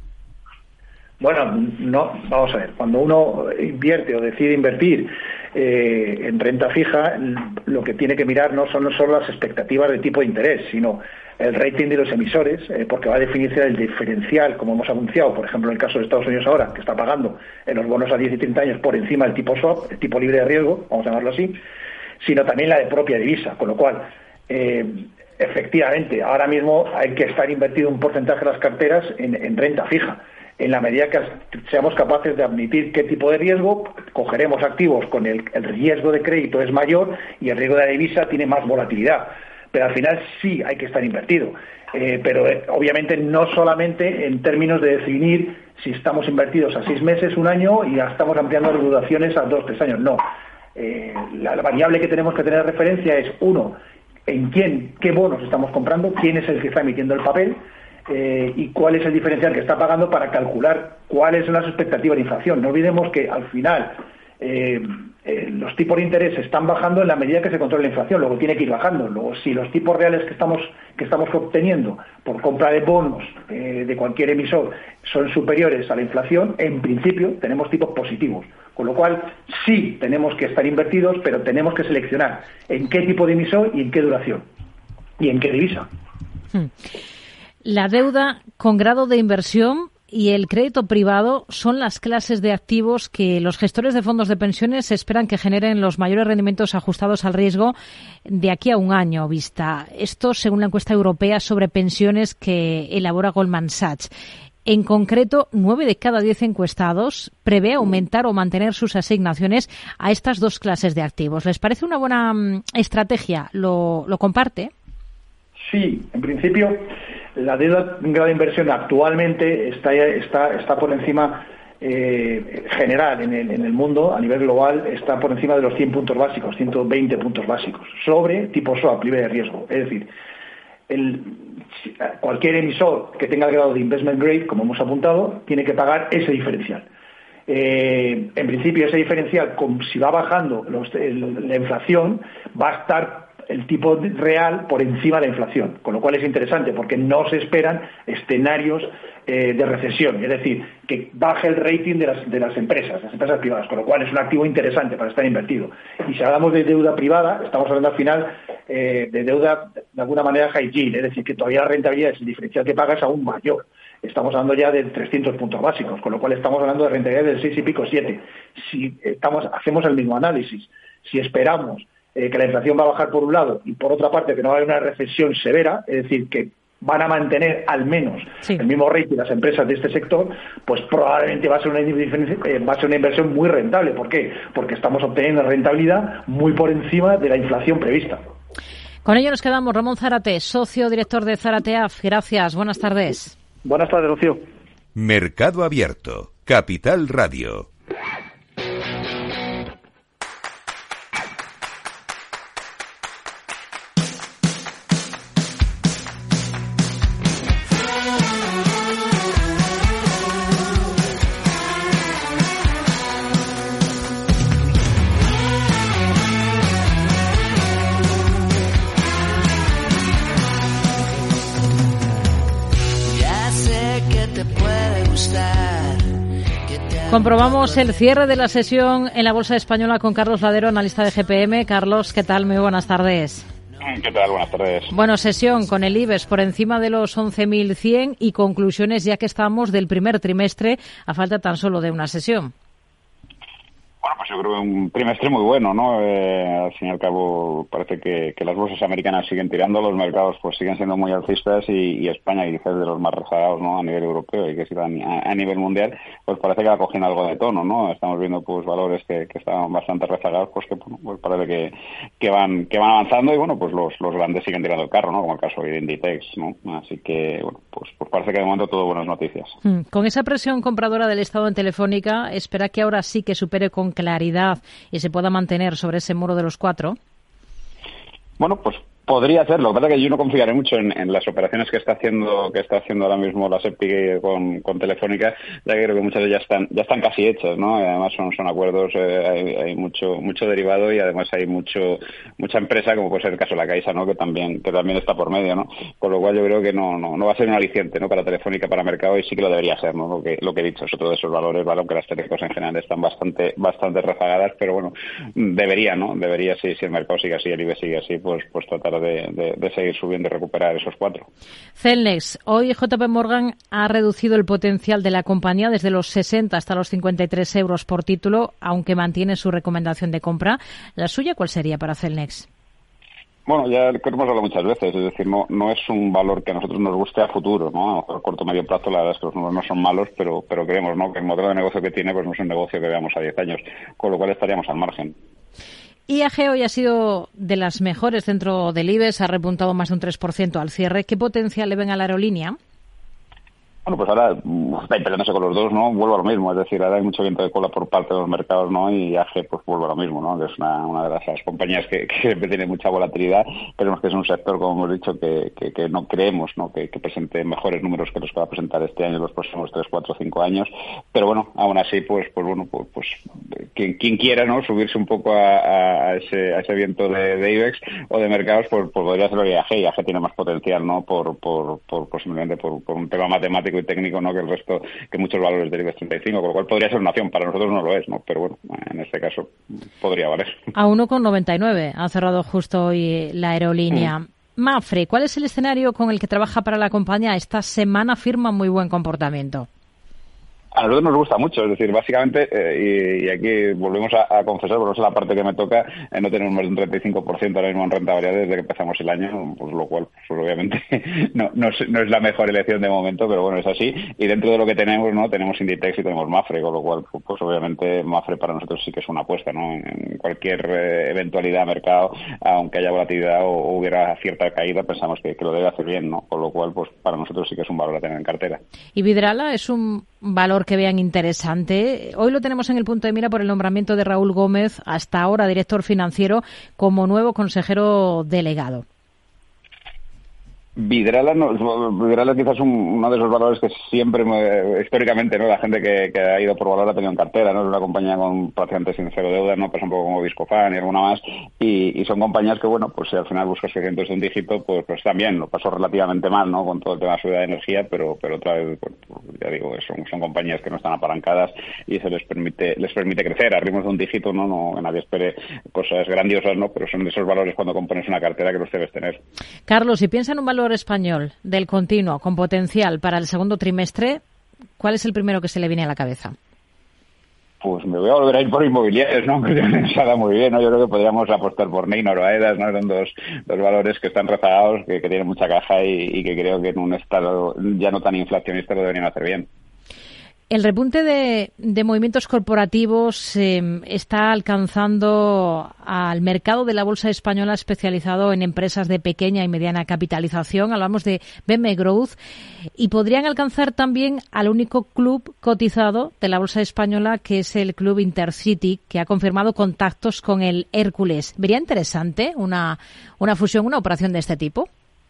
Bueno, no, vamos a ver, cuando uno invierte o decide invertir eh, en renta fija, lo que tiene que mirar no son solo las expectativas de tipo de interés, sino el rating de los emisores, eh, porque va a definirse el diferencial, como hemos anunciado, por ejemplo, en el caso de Estados Unidos ahora, que está pagando en los bonos a diez y treinta años por encima del tipo swap, el tipo libre de riesgo, vamos a llamarlo así, sino también la de propia divisa, con lo cual, eh, efectivamente, ahora mismo hay que estar invertido un porcentaje de las carteras en, en renta fija. En la medida que seamos capaces de admitir qué tipo de riesgo, cogeremos activos con el, el riesgo de crédito es mayor y el riesgo de la divisa tiene más volatilidad. Pero al final sí hay que estar invertido. Eh, pero eh, obviamente no solamente en términos de definir si estamos invertidos a seis meses, un año y ya estamos ampliando las duraciones a dos, tres años. No. Eh, la, la variable que tenemos que tener referencia es, uno, en quién, qué bonos estamos comprando, quién es el que está emitiendo el papel, Eh, y cuál es el diferencial que está pagando para calcular cuáles son las expectativas de inflación. No olvidemos que al final eh, eh, los tipos de interés están bajando en la medida que se controla la inflación, luego tiene que ir bajando. Luego, si los tipos reales que estamos que estamos obteniendo por compra de bonos eh, de cualquier emisor son superiores a la inflación, en principio tenemos tipos positivos. Con lo cual, sí tenemos que estar invertidos, pero tenemos que seleccionar en qué tipo de emisor y en qué duración y en qué divisa. Hmm. La deuda con grado de inversión y el crédito privado son las clases de activos que los gestores de fondos de pensiones esperan que generen los mayores rendimientos ajustados al riesgo de aquí a un año vista. Esto según la encuesta europea sobre pensiones que elabora Goldman Sachs. En concreto, nueve de cada diez encuestados prevé aumentar o mantener sus asignaciones a estas dos clases de activos. ¿Les parece una buena um, estrategia? ¿Lo, lo comparte? Sí, en principio la deuda en grado de inversión actualmente está está está por encima eh, general en el, en el mundo, a nivel global, está por encima de los cien puntos básicos, ciento veinte puntos básicos, sobre tipo swap, libre de riesgo. Es decir, el, cualquier emisor que tenga el grado de investment grade, como hemos apuntado, tiene que pagar ese diferencial. Eh, en principio, ese diferencial, si va bajando los, el, la inflación, va a estar el tipo real por encima de la inflación, con lo cual es interesante porque no se esperan escenarios eh, de recesión, es decir, que baje el rating de las, de las empresas, las empresas privadas, con lo cual es un activo interesante para estar invertido. Y si hablamos de deuda privada, estamos hablando al final eh, de deuda de alguna manera high yield, es decir, que todavía la rentabilidad, el diferencial que paga es aún mayor. Estamos hablando ya de trescientos puntos básicos, con lo cual estamos hablando de rentabilidad del seis y pico, siete. Si estamos, hacemos el mismo análisis, si esperamos eh, que la inflación va a bajar por un lado y por otra parte que no va a haber una recesión severa, es decir, que van a mantener al menos sí. el mismo rating las empresas de este sector, pues probablemente va a ser una eh, va a ser una inversión muy rentable. ¿Por qué? Porque estamos obteniendo rentabilidad muy por encima de la inflación prevista. Con ello nos quedamos. Ramón Zárate, socio director de Zárate A F. Gracias. Buenas tardes. Buenas tardes, Rocío. Mercado Abierto, Capital Radio. Comprobamos el cierre de la sesión en la Bolsa Española con Carlos Ladero, analista de G P M. Carlos, ¿qué tal? Muy buenas tardes. ¿Qué tal? Buenas tardes. Bueno, sesión con el IBEX por encima de los once mil cien y conclusiones ya que estamos del primer trimestre a falta tan solo de una sesión. Bueno, pues yo creo que un trimestre muy bueno, ¿no? Eh, al fin y al cabo parece que, que las bolsas americanas siguen tirando, los mercados pues siguen siendo muy alcistas y, y España, quizás de los más rezagados, ¿no? A nivel europeo y que sí a, a nivel mundial, pues parece que va cogiendo algo de tono, ¿no? Estamos viendo pues valores que, que estaban bastante rezagados, pues que bueno, pues parece que, que van que van avanzando y bueno, pues los, los grandes siguen tirando el carro, ¿no? Como el caso de Inditex, ¿no? Así que bueno, pues, pues parece que de momento todo buenas noticias. Mm. Con esa presión compradora del Estado en Telefónica, ¿espera que ahora sí que supere con claridad y se pueda mantener sobre ese muro de los cuatro? Bueno, pues podría ser. Lo que pasa es que yo no confiaré mucho en, en las operaciones que está haciendo que está haciendo ahora mismo la SEPI con, con Telefónica, ya que creo que muchas de ellas están ya están casi hechas, ¿no? Y además son son acuerdos, eh, hay, hay mucho mucho derivado y además hay mucho mucha empresa, como puede ser el caso de la Caixa, ¿no? Que también que también está por medio, ¿no? Con lo cual yo creo que no no no va a ser un aliciente, ¿no? Para Telefónica, para mercado, y sí que lo debería ser, ¿no? Lo que lo que he dicho es otro de esos valores, ¿vale? Aunque las telecos en general están bastante bastante rezagadas, pero bueno, debería, ¿no? Debería, si si el mercado sigue así, el IBEX sigue así, pues pues tratar de, de, de seguir subiendo y recuperar esos cuatro. Celnex, hoy J P Morgan ha reducido el potencial de la compañía desde los sesenta hasta los cincuenta y tres euros por título, aunque mantiene su recomendación de compra. ¿La suya cuál sería para Celnex? Bueno, ya hemos hablado muchas veces, es decir, no no es un valor que a nosotros nos guste a futuro, ¿no? A corto o medio plazo la verdad es que los números no son malos, pero pero creemos, ¿no? Que el modelo de negocio que tiene pues no es un negocio que veamos a diez años, con lo cual estaríamos al margen. I A G hoy ha sido de las mejores dentro del IBEX, ha repuntado más de un tres por ciento al cierre. ¿Qué potencial le ven a la aerolínea? Bueno, pues ahora está peleándose con los dos, ¿no? Vuelvo a lo mismo, es decir, ahora hay mucho viento de cola por parte de los mercados, ¿no? Y I A G pues vuelve a lo mismo, ¿no? Que es una, una de las, las compañías que, que siempre tiene mucha volatilidad. Creemos que es un sector, como hemos dicho, que, que, que no creemos, ¿no? Que, que presente mejores números que los que va a presentar este año, los próximos tres, cuatro, cinco años. Pero bueno, aún así, pues, pues bueno, pues, pues quien, quien quiera, ¿no? Subirse un poco a, a, ese, a ese viento de, de IBEX o de mercados, pues, pues podría hacerlo I A G. I A G tiene más potencial, ¿no? Por, por, por, por simplemente por, por un tema matemático y técnico, ¿no? Que el resto, que muchos valores del IBEX treinta y cinco, con lo cual podría ser una opción. Para nosotros no lo es, ¿no? Pero bueno, en este caso podría valer. A uno con noventa y nueve ha cerrado justo hoy la aerolínea. Mm. Mapfre, ¿cuál es el escenario con el que trabaja para la compañía? Esta semana firma muy buen comportamiento. A nosotros nos gusta mucho, es decir, básicamente, eh, y, y aquí volvemos a, a confesar, porque es la parte que me toca, eh, no tenemos más de un treinta y cinco por ciento ahora mismo en renta variable desde que empezamos el año, pues lo cual, pues obviamente, no, no, es, no es la mejor elección de momento, pero bueno, es así. Y dentro de lo que tenemos, ¿no? Tenemos Inditex y tenemos Mapfre, con lo cual, pues, pues obviamente Mapfre para nosotros sí que es una apuesta, ¿no? En cualquier eh, eventualidad de mercado, aunque haya volatilidad o, o hubiera cierta caída, pensamos que, que lo debe hacer bien, ¿no? Con lo cual, pues para nosotros sí que es un valor a tener en cartera. ¿Y Vidrala es un valor que vean interesante? Hoy lo tenemos en el punto de mira por el nombramiento de Raúl Gómez, hasta ahora director financiero, como nuevo consejero delegado. Vidrala, no, Vidrala quizás un, uno de esos valores que siempre, históricamente, no, la gente que, que ha ido por valor ha tenido en cartera, ¿no? Es una compañía con prácticamente sin cero deuda, ¿no? Pues un poco como Viscofan y alguna más, y, y son compañías que, bueno, pues si al final buscas crecimientos de un dígito, pues, pues también, lo pasó relativamente mal, ¿no? Con todo el tema de subida de energía, pero, pero otra vez, pues, ya digo, son, son compañías que no están apalancadas y se les permite, les permite crecer a ritmos de un dígito, ¿no? No, que nadie espere cosas grandiosas, ¿no? Pero son de esos valores cuando compones una cartera que los debes tener. Carlos, si piensa en un valor español del continuo con potencial para el segundo trimestre, ¿cuál es el primero que se le viene a la cabeza? Pues me voy a volver a ir por inmobiliarios, ¿no? Que tienen pensada muy bien, ¿no? Yo creo que podríamos apostar por Neinor o Aedas, ¿no? Son dos, dos valores que están rezagados, que, que tienen mucha caja y, y que creo que en un estado ya no tan inflacionista lo deberían hacer bien. El repunte de, de movimientos corporativos eh, está alcanzando al mercado de la bolsa española especializado en empresas de pequeña y mediana capitalización. Hablamos de B M Growth y podrían alcanzar también al único club cotizado de la bolsa española, que es el Club Intercity, que ha confirmado contactos con el Hércules. ¿Vería interesante una, una fusión, una operación de este tipo?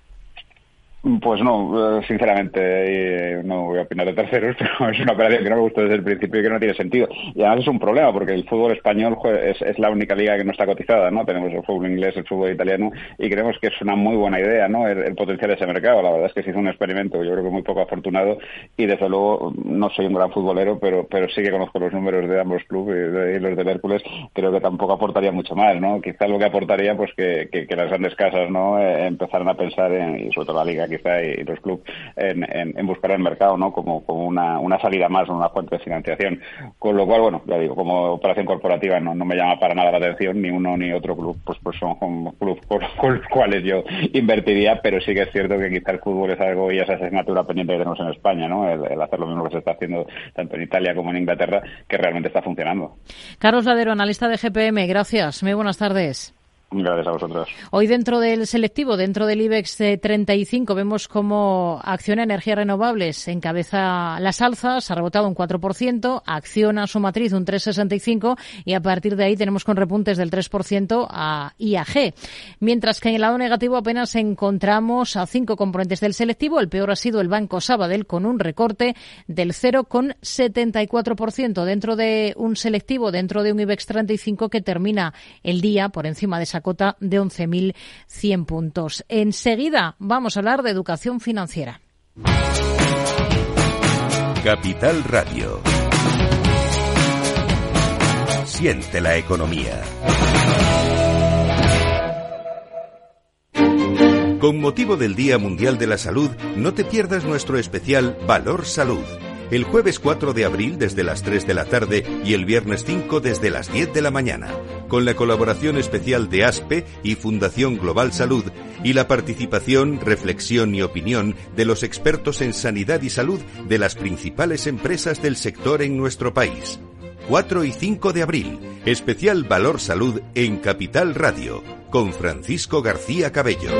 Pues no, sinceramente no voy a opinar de terceros, pero es una operación que no me gustó desde el principio y que no tiene sentido. Y además es un problema porque el fútbol español es, es la única liga que no está cotizada, ¿no? Tenemos el fútbol inglés, el fútbol italiano y creemos que es una muy buena idea, ¿no? El, el potenciar ese mercado. La verdad es que se hizo un experimento, yo creo que muy poco afortunado y desde luego no soy un gran futbolero, pero pero sí que conozco los números de ambos clubes y, de, y los del Hércules. Creo que tampoco aportaría mucho más, ¿no? Quizás lo que aportaría pues que, que, que las grandes casas, ¿no? Eh, empezaran a pensar en, y sobre todo la liga quizá y los clubes en, en, en buscar el mercado, ¿no? Como, como una, una salida más, una fuente de financiación. Con lo cual, bueno, ya digo, como operación corporativa no, no me llama para nada la atención, ni uno ni otro club, pues pues son clubes con, con los cuales yo invertiría, pero sí que es cierto que quizá el fútbol es algo y esa asignatura pendiente que tenemos en España, ¿no? El, el hacer lo mismo que se está haciendo tanto en Italia como en Inglaterra, que realmente está funcionando. Carlos Ladero, analista de G P M, gracias. Muy buenas tardes. Gracias a vosotros. Hoy dentro del selectivo, dentro del IBEX treinta y cinco, vemos cómo Acciona Energías Renovables encabeza las alzas, ha rebotado un cuatro por ciento, Acciona su matriz un tres coma sesenta y cinco por ciento y a partir de ahí tenemos con repuntes del tres por ciento a I A G. Mientras que en el lado negativo apenas encontramos a cinco componentes del selectivo, el peor ha sido el Banco Sabadell con un recorte del cero coma setenta y cuatro por ciento dentro de un selectivo, dentro de un IBEX treinta y cinco que termina el día por encima de esa cota de once mil cien puntos. Enseguida vamos a hablar de educación financiera. Capital Radio. Siente la economía. Con motivo del Día Mundial de la Salud, no te pierdas nuestro especial Valor Salud. El jueves cuatro de abril desde las tres de la tarde y el viernes cinco desde las diez de la mañana, con la colaboración especial de ASPE y Fundación Global Salud y la participación, reflexión y opinión de los expertos en sanidad y salud de las principales empresas del sector en nuestro país. cuatro y cinco de abril, especial Valor Salud en Capital Radio, con Francisco García Cabello.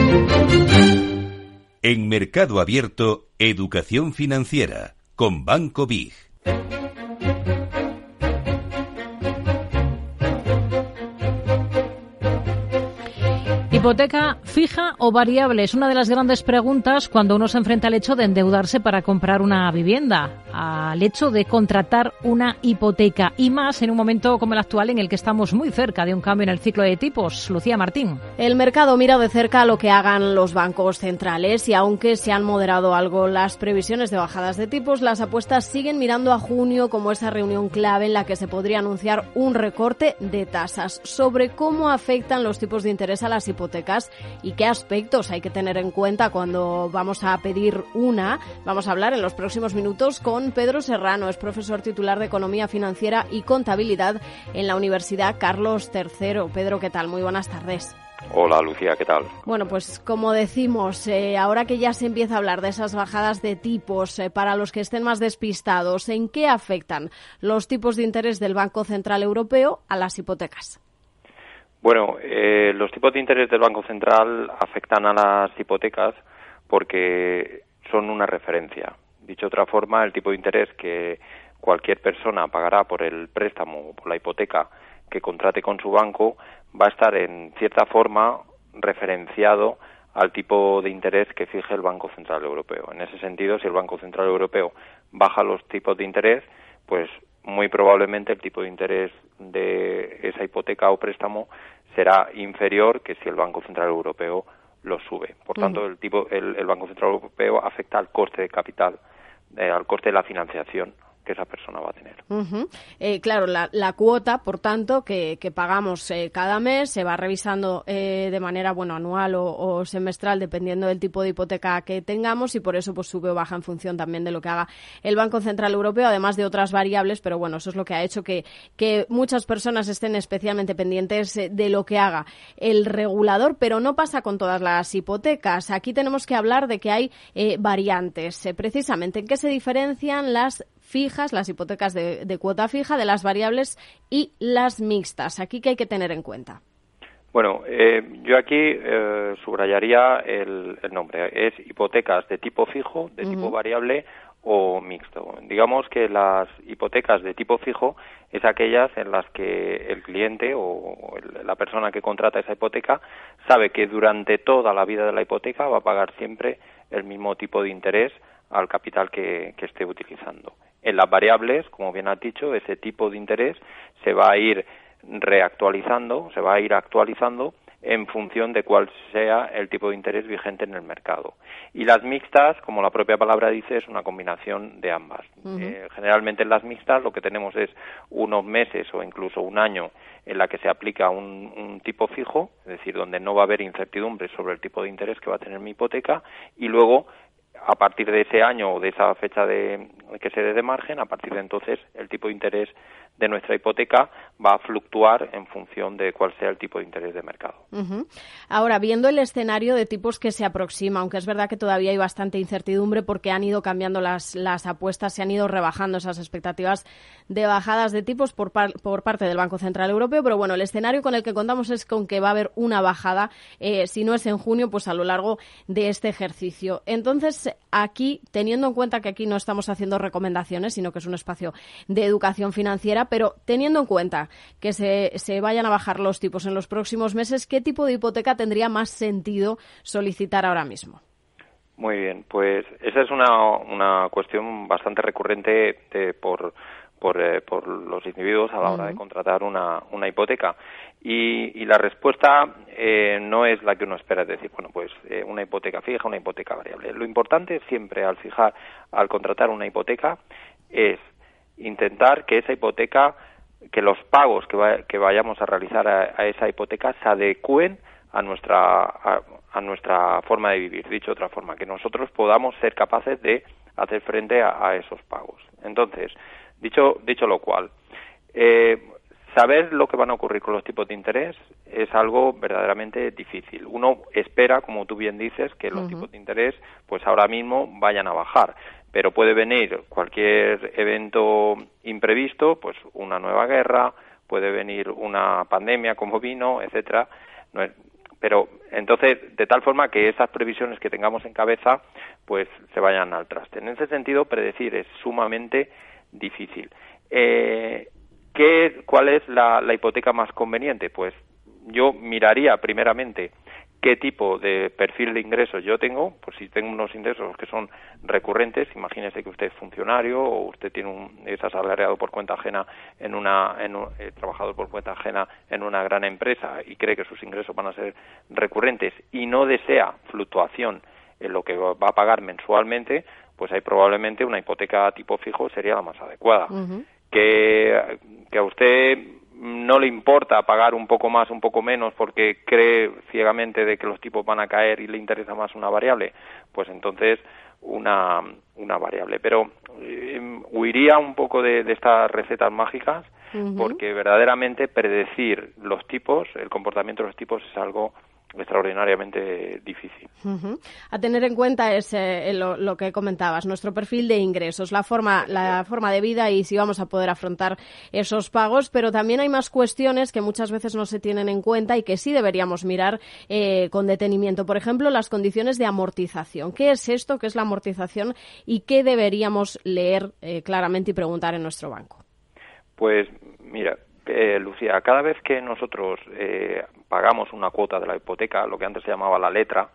En Mercado Abierto, Educación Financiera, con Banco B I G. ¿Hipoteca fija o variable? Es una de las grandes preguntas cuando uno se enfrenta al hecho de endeudarse para comprar una vivienda, al hecho de contratar una hipoteca y más en un momento como el actual en el que estamos muy cerca de un cambio en el ciclo de tipos. Lucía Martín. El mercado mira de cerca lo que hagan los bancos centrales y aunque se han moderado algo las previsiones de bajadas de tipos, las apuestas siguen mirando a junio como esa reunión clave en la que se podría anunciar un recorte de tasas. Sobre cómo afectan los tipos de interés a las hipotecas y qué aspectos hay que tener en cuenta cuando vamos a pedir una. Vamos a hablar en los próximos minutos con Pedro Serrano, es profesor titular de Economía Financiera y Contabilidad en la Universidad Carlos tercero. Pedro, ¿qué tal? Muy buenas tardes. Hola, Lucía, ¿qué tal? Bueno, pues como decimos, eh, ahora que ya se empieza a hablar de esas bajadas de tipos, eh, para los que estén más despistados, ¿en qué afectan los tipos de interés del Banco Central Europeo a las hipotecas? Bueno, eh, los tipos de interés del Banco Central afectan a las hipotecas porque son una referencia. Dicho de otra forma, el tipo de interés que cualquier persona pagará por el préstamo o por la hipoteca que contrate con su banco va a estar en cierta forma referenciado al tipo de interés que fije el Banco Central Europeo. En ese sentido, si el Banco Central Europeo baja los tipos de interés, pues muy probablemente el tipo de interés de esa hipoteca o préstamo será inferior que si el Banco Central Europeo lo sube. Por tanto, el tipo el, el Banco Central Europeo afecta al coste de capital, eh, al coste de la financiación que esa persona va a tener. Uh-huh. Eh, claro, la, la cuota, por tanto, que, que pagamos eh, cada mes se va revisando eh, de manera, bueno, anual o, o semestral, dependiendo del tipo de hipoteca que tengamos, y por eso pues sube o baja en función también de lo que haga el Banco Central Europeo, además de otras variables, pero bueno, eso es lo que ha hecho que, que muchas personas estén especialmente pendientes de lo que haga el regulador, pero no pasa con todas las hipotecas. Aquí tenemos que hablar de que hay eh, variantes. Eh, precisamente, ¿en qué se diferencian las fijas, las hipotecas de, de cuota fija, de las variables y las mixtas? Aquí, ¿qué hay que tener en cuenta? Bueno, eh, yo aquí eh, subrayaría el, el nombre. Es hipotecas de tipo fijo, de uh-huh. tipo variable o mixto. Digamos que las hipotecas de tipo fijo es aquellas en las que el cliente o el, la persona que contrata esa hipoteca sabe que durante toda la vida de la hipoteca va a pagar siempre el mismo tipo de interés al capital que, que esté utilizando. En las variables, como bien has dicho, ese tipo de interés se va a ir reactualizando, se va a ir actualizando en función de cuál sea el tipo de interés vigente en el mercado. Y las mixtas, como la propia palabra dice, es una combinación de ambas. Uh-huh. Eh, generalmente en las mixtas lo que tenemos es unos meses o incluso un año en la que se aplica un, un tipo fijo, es decir, donde no va a haber incertidumbre sobre el tipo de interés que va a tener mi hipoteca, y luego a partir de ese año o de esa fecha de que se dé de margen, a partir de entonces el tipo de interés de nuestra hipoteca va a fluctuar en función de cuál sea el tipo de interés de mercado. Uh-huh. Ahora, viendo el escenario de tipos que se aproxima, aunque es verdad que todavía hay bastante incertidumbre porque han ido cambiando las, las apuestas, se han ido rebajando esas expectativas de bajadas de tipos por, par, por parte del Banco Central Europeo, pero bueno, el escenario con el que contamos es con que va a haber una bajada, eh, si no es en junio, pues a lo largo de este ejercicio. Entonces, aquí, teniendo en cuenta que aquí no estamos haciendo recomendaciones, sino que es un espacio de educación financiera, pero teniendo en cuenta que se, se vayan a bajar los tipos en los próximos meses, ¿qué tipo de hipoteca tendría más sentido solicitar ahora mismo? Muy bien, pues esa es una, una cuestión bastante recurrente de, por, por, eh, por los individuos a la hora uh-huh. de contratar una, una hipoteca. Y, y la respuesta eh, no es la que uno espera, es decir, bueno, pues eh, una hipoteca fija, una hipoteca variable. Lo importante siempre al fijar, al contratar una hipoteca, es intentar que esa hipoteca, que los pagos que, va, que vayamos a realizar a, a esa hipoteca se adecúen a nuestra a, a nuestra forma de vivir. Dicho de otra forma, que nosotros podamos ser capaces de hacer frente a, a esos pagos. Entonces, dicho dicho lo cual, eh, saber lo que van a ocurrir con los tipos de interés es algo verdaderamente difícil. Uno espera, como tú bien dices, que los uh-huh. tipos de interés, pues ahora mismo vayan a bajar. Pero puede venir cualquier evento imprevisto, pues una nueva guerra, puede venir una pandemia como vino, etcétera. No es, pero entonces, de tal forma que esas previsiones que tengamos en cabeza, pues se vayan al traste. En ese sentido, predecir es sumamente difícil. Eh, ¿qué, ¿Cuál es la, la hipoteca más conveniente? Pues yo miraría primeramente qué tipo de perfil de ingresos yo tengo. Pues si tengo unos ingresos que son recurrentes, imagínese que usted es funcionario o usted tiene un, es asalariado por cuenta ajena en una, en un, eh, trabajador por cuenta ajena en una gran empresa y cree que sus ingresos van a ser recurrentes y no desea fluctuación en lo que va a pagar mensualmente, pues ahí probablemente una hipoteca tipo fijo sería la más adecuada. Uh-huh. Que, que a usted no le importa pagar un poco más, un poco menos, porque cree ciegamente de que los tipos van a caer y le interesa más una variable, pues entonces una, una variable. Pero eh, huiría un poco de, de estas recetas mágicas, uh-huh. porque verdaderamente predecir los tipos, el comportamiento de los tipos es algo extraordinariamente difícil. Uh-huh. A tener en cuenta es eh, lo, lo que comentabas, nuestro perfil de ingresos, la forma, la forma de vida y si vamos a poder afrontar esos pagos, pero también hay más cuestiones que muchas veces no se tienen en cuenta y que sí deberíamos mirar eh, con detenimiento. Por ejemplo, las condiciones de amortización. ¿Qué es esto? ¿Qué es la amortización? ¿Y qué deberíamos leer eh, claramente y preguntar en nuestro banco? Pues mira, Eh, Lucía, cada vez que nosotros eh, pagamos una cuota de la hipoteca, lo que antes se llamaba la letra,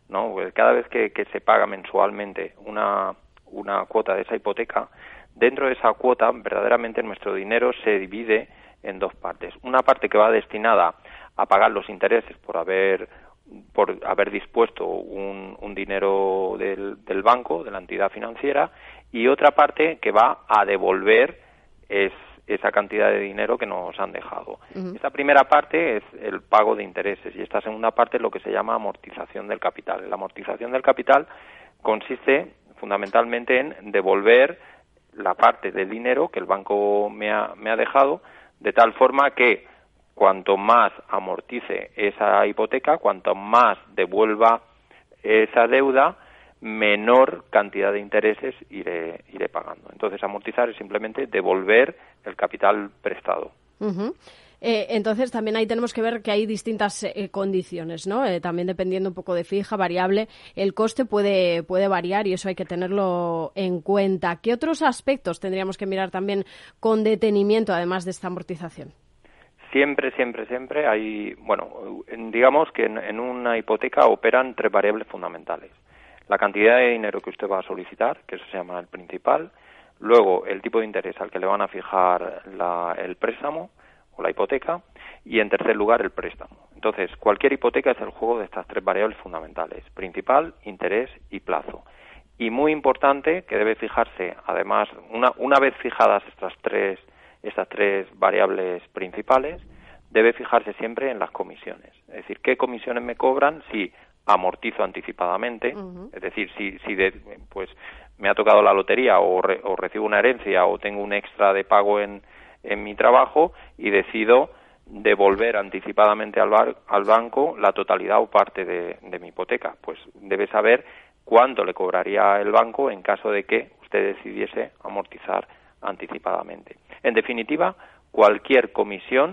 ¿no? Pues cada vez que, que se paga mensualmente una, una cuota de esa hipoteca, dentro de esa cuota, verdaderamente nuestro dinero se divide en dos partes. Una parte que va destinada a pagar los intereses por haber por haber dispuesto un, un dinero del, del banco, de la entidad financiera, y otra parte que va a devolver es, esa cantidad de dinero que nos han dejado. Uh-huh. Esta primera parte es el pago de intereses y esta segunda parte es lo que se llama amortización del capital. La amortización del capital consiste fundamentalmente en devolver la parte del dinero que el banco me ha, me ha dejado, de tal forma que cuanto más amortice esa hipoteca, cuanto más devuelva esa deuda, menor cantidad de intereses iré, iré pagando. Entonces, amortizar es simplemente devolver el capital prestado. Uh-huh. Eh, entonces, también ahí tenemos que ver que hay distintas eh, condiciones, ¿no? Eh, también dependiendo un poco de fija, variable, el coste puede, puede variar y eso hay que tenerlo en cuenta. ¿Qué otros aspectos tendríamos que mirar también con detenimiento, además de esta amortización? Siempre, siempre, siempre hay, bueno, digamos que en, en una hipoteca operan tres variables fundamentales. La cantidad de dinero que usted va a solicitar, que eso se llama el principal, luego el tipo de interés al que le van a fijar la, el préstamo o la hipoteca, y en tercer lugar el préstamo. Entonces, cualquier hipoteca es el juego de estas tres variables fundamentales: principal, interés y plazo. Y muy importante que debe fijarse, además, una, una vez fijadas estas tres estas tres variables principales, debe fijarse siempre en las comisiones. Es decir, ¿qué comisiones me cobran si amortizo anticipadamente? Uh-huh. Es decir, si, si de, pues me ha tocado la lotería o, re, o recibo una herencia o tengo un extra de pago en, en mi trabajo y decido devolver anticipadamente al, bar, al banco la totalidad o parte de, de mi hipoteca. Pues debe saber cuánto le cobraría el banco en caso de que usted decidiese amortizar anticipadamente. En definitiva, cualquier comisión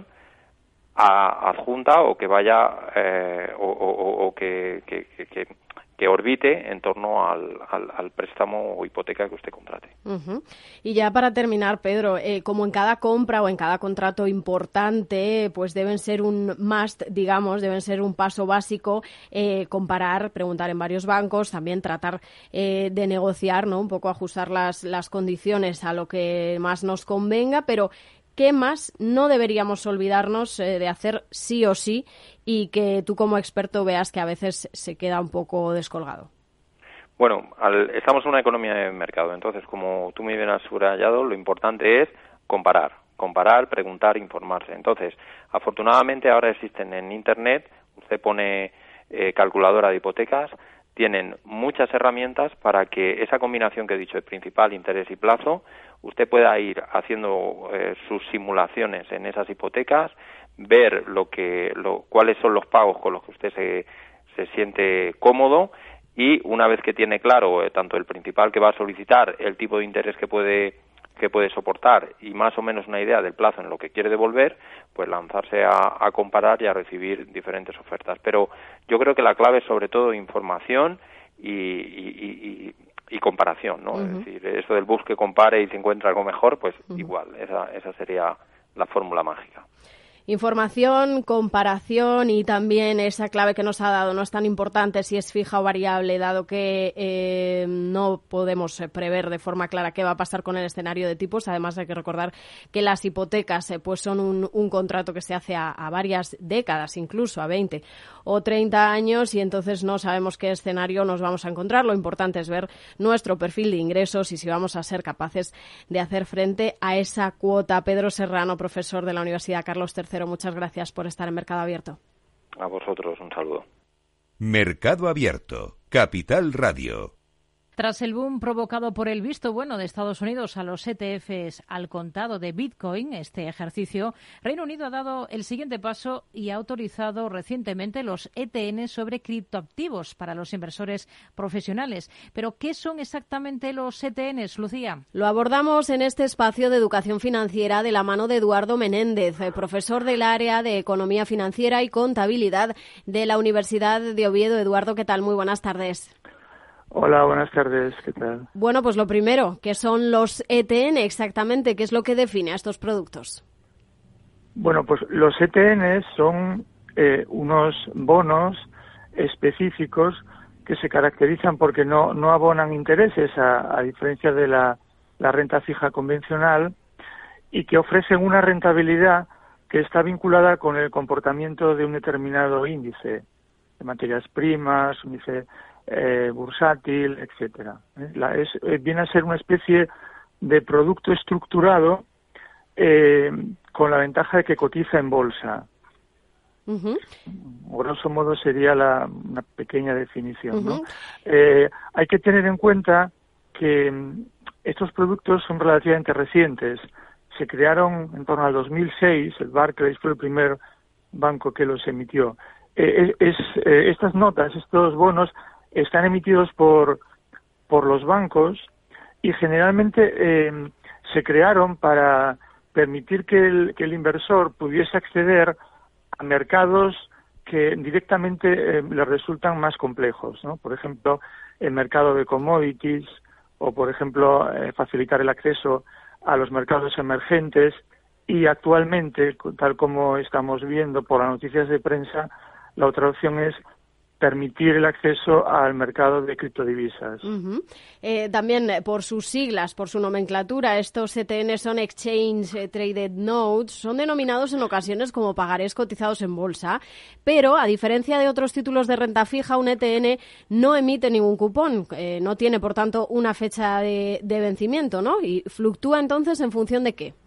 a, adjunta o que vaya eh, o, o, o que, que, que, que orbite en torno al, al, al préstamo o hipoteca que usted contrate. Uh-huh. Y ya para terminar, Pedro, eh, como en cada compra o en cada contrato importante, pues deben ser un must, digamos, deben ser un paso básico, eh, comparar, preguntar en varios bancos, también tratar eh, de negociar, ¿no? Un poco ajustar las, las condiciones a lo que más nos convenga, pero ¿qué más no deberíamos olvidarnos eh, de hacer sí o sí y que tú como experto veas que a veces se queda un poco descolgado? Bueno, al, estamos en una economía de mercado, entonces, como tú muy bien has subrayado, lo importante es comparar, comparar, preguntar, informarse. Entonces, afortunadamente ahora existen en Internet, usted pone eh, calculadora de hipotecas, tienen muchas herramientas para que esa combinación que he dicho de principal, interés y plazo, usted pueda ir haciendo eh, sus simulaciones en esas hipotecas, ver lo que, lo, cuáles son los pagos con los que usted se, se siente cómodo y una vez que tiene claro eh, tanto el principal que va a solicitar, el tipo de interés que puede que puede soportar y más o menos una idea del plazo en lo que quiere devolver, pues lanzarse a, a comparar y a recibir diferentes ofertas. Pero yo creo que la clave es sobre todo información y, y, y, y comparación, ¿no? Uh-huh. Es decir, eso del busque, compare y se encuentra algo mejor, pues uh-huh. igual, esa, esa sería la fórmula mágica. Información, comparación y también esa clave que nos ha dado. No es tan importante si es fija o variable, dado que eh, no podemos prever de forma clara qué va a pasar con el escenario de tipos. Además, hay que recordar que las hipotecas eh, pues son un, un contrato que se hace a, a varias décadas, incluso a veinte o treinta años, y entonces no sabemos qué escenario nos vamos a encontrar. Lo importante es ver nuestro perfil de ingresos y si vamos a ser capaces de hacer frente a esa cuota. Pedro Serrano, profesor de la Universidad Carlos tercero, muchas gracias por estar en Mercado Abierto. A vosotros, un saludo. Mercado Abierto, Capital Radio. Tras el boom provocado por el visto bueno de Estados Unidos a los E T Fs al contado de Bitcoin, este ejercicio, Reino Unido ha dado el siguiente paso y ha autorizado recientemente los E T N sobre criptoactivos para los inversores profesionales. Pero, ¿qué son exactamente los E T Ns, Lucía? Lo abordamos en este espacio de educación financiera de la mano de Eduardo Menéndez, profesor del área de Economía Financiera y Contabilidad de la Universidad de Oviedo. Eduardo, ¿qué tal? Muy buenas tardes. Hola, buenas tardes, ¿qué tal? Bueno, pues lo primero, ¿qué son los E T N exactamente? ¿Qué es lo que define a estos productos? Bueno, pues los E T N son eh, unos bonos específicos que se caracterizan porque no, no abonan intereses, a, a diferencia de la, la renta fija convencional, y que ofrecen una rentabilidad que está vinculada con el comportamiento de un determinado índice de materias primas, índice eh, bursátil, etcétera. ¿Eh? La, es, eh, viene a ser una especie de producto estructurado eh, con la ventaja de que cotiza en bolsa. Uh-huh. Grosso modo sería la, una pequeña definición, uh-huh. ¿no? Eh, hay que tener en cuenta que estos productos son relativamente recientes. Se crearon en torno al dos mil seis, el Barclays fue el primer banco que los emitió. Eh, es, eh, estas notas, estos bonos, están emitidos por, por los bancos y generalmente eh, se crearon para permitir que el, que el inversor pudiese acceder a mercados que directamente eh, le resultan más complejos, ¿no? Por ejemplo, el mercado de commodities o, por ejemplo, eh, facilitar el acceso a los mercados emergentes y actualmente, tal como estamos viendo por las noticias de prensa, la otra opción es permitir el acceso al mercado de criptodivisas. Uh-huh. Eh, también por sus siglas, por su nomenclatura, estos E T N son Exchange Traded Notes, son denominados en ocasiones como pagarés cotizados en bolsa, pero a diferencia de otros títulos de renta fija, un E T N no emite ningún cupón, eh, no tiene por tanto una fecha de, de vencimiento, ¿no? Y fluctúa entonces en función de ¿qué?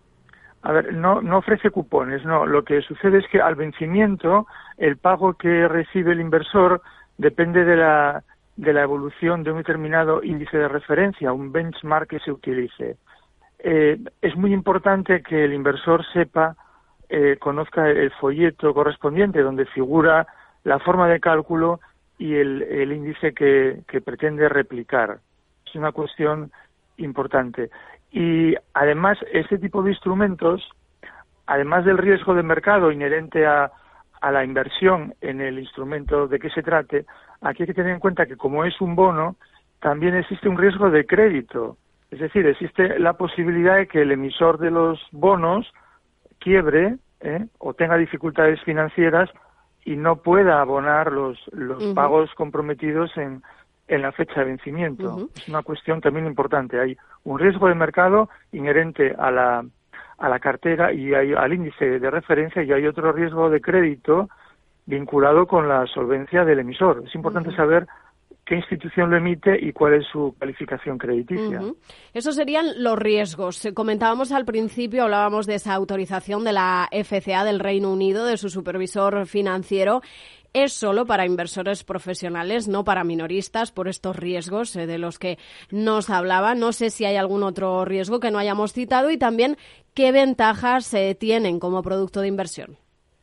A ver, no, no ofrece cupones, no. Lo que sucede es que al vencimiento el pago que recibe el inversor depende de la, de la evolución de un determinado índice de referencia, un benchmark que se utilice. Eh, es muy importante que el inversor sepa, eh, conozca el folleto correspondiente donde figura la forma de cálculo y el, el índice que, que pretende replicar. Es una cuestión importante. Y además, este tipo de instrumentos, además del riesgo de mercado inherente a, a la inversión en el instrumento de que se trate, aquí hay que tener en cuenta que como es un bono, también existe un riesgo de crédito. Es decir, existe la posibilidad de que el emisor de los bonos quiebre ¿eh? o tenga dificultades financieras y no pueda abonar los, los uh-huh. pagos comprometidos en en la fecha de vencimiento. Uh-huh. Es una cuestión también importante. Hay un riesgo de mercado inherente a la a la cartera y hay, al índice de referencia, y hay otro riesgo de crédito vinculado con la solvencia del emisor. Es importante uh-huh. saber qué institución lo emite y cuál es su calificación crediticia. Uh-huh. Esos serían los riesgos. Comentábamos al principio, hablábamos de esa autorización de la F C A del Reino Unido, de su supervisor financiero. Es solo para inversores profesionales, no para minoristas, por estos riesgos eh, de los que nos hablaba. No sé si hay algún otro riesgo que no hayamos citado y también qué ventajas eh, tienen como producto de inversión.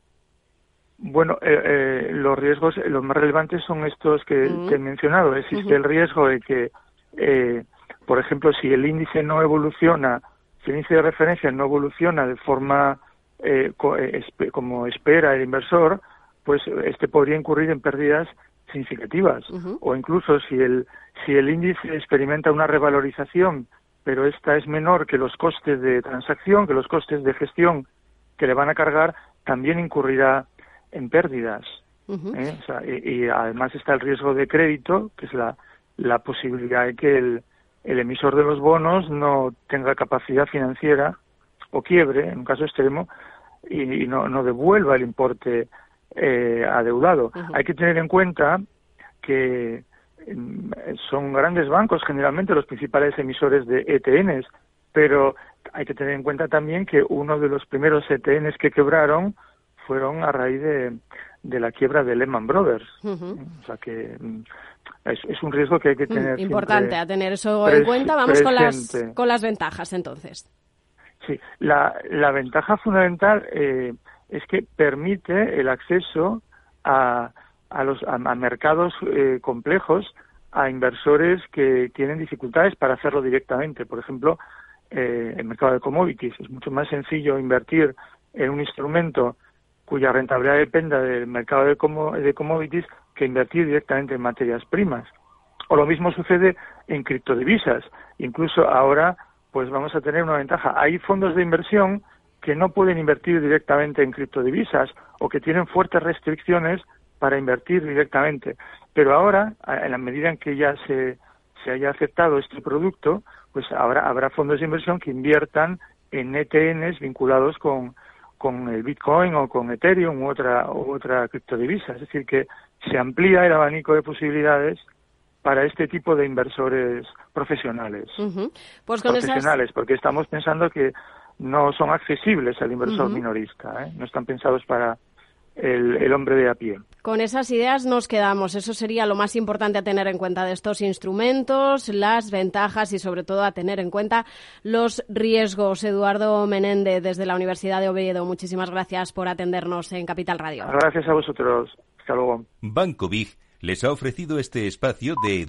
Bueno, eh, eh, los riesgos, los más relevantes son estos que uh-huh. te he mencionado. Existe uh-huh. el riesgo de que, eh, por ejemplo, si el índice no evoluciona, si el índice de referencia no evoluciona de forma eh, co- esp- como espera el inversor, pues este podría incurrir en pérdidas significativas. Uh-huh. O incluso si el si el índice experimenta una revalorización, pero esta es menor que los costes de transacción, que los costes de gestión que le van a cargar, también incurrirá en pérdidas. Uh-huh. ¿eh? O sea, y, y además está el riesgo de crédito, que es la, la posibilidad de que el, el emisor de los bonos no tenga capacidad financiera o quiebre, en un caso extremo, y, y no, no devuelva el importe eh, adeudado. Uh-huh. Hay que tener en cuenta que son grandes bancos generalmente los principales emisores de E T Ns, pero hay que tener en cuenta también que uno de los primeros E T Ns que quebraron fueron a raíz de, de la quiebra de Lehman Brothers. Uh-huh. O sea que es, es un riesgo que hay que tener. Mm, importante a tener eso en cuenta. Vamos con las, con las ventajas entonces. Sí, la, la ventaja fundamental eh, es que permite el acceso a, a, los, a, a mercados eh, complejos, a inversores que tienen dificultades para hacerlo directamente. Por ejemplo, eh, el mercado de commodities. Es mucho más sencillo invertir en un instrumento cuya rentabilidad dependa del mercado de, como, de commodities que invertir directamente en materias primas. O lo mismo sucede en criptodivisas. Incluso ahora pues vamos a tener una ventaja. Hay fondos de inversión que no pueden invertir directamente en criptodivisas o que tienen fuertes restricciones para invertir directamente. Pero ahora, en la medida en que ya se, se haya aceptado este producto, pues habrá, habrá fondos de inversión que inviertan en E T Ns vinculados con, con el Bitcoin o con Ethereum u otra, u otra criptodivisa. Es decir, que se amplía el abanico de posibilidades para este tipo de inversores profesionales. Uh-huh. Pues con profesionales, esas... porque estamos pensando que no son accesibles al inversor uh-huh. minorista, ¿eh? No están pensados para el, el hombre de a pie. Con esas ideas nos quedamos. Eso sería lo más importante a tener en cuenta de estos instrumentos, las ventajas y sobre todo a tener en cuenta los riesgos. Eduardo Menéndez, desde la Universidad de Oviedo, muchísimas gracias por atendernos en Capital Radio. Gracias a vosotros. Hasta luego. Banco Big les ha ofrecido este espacio de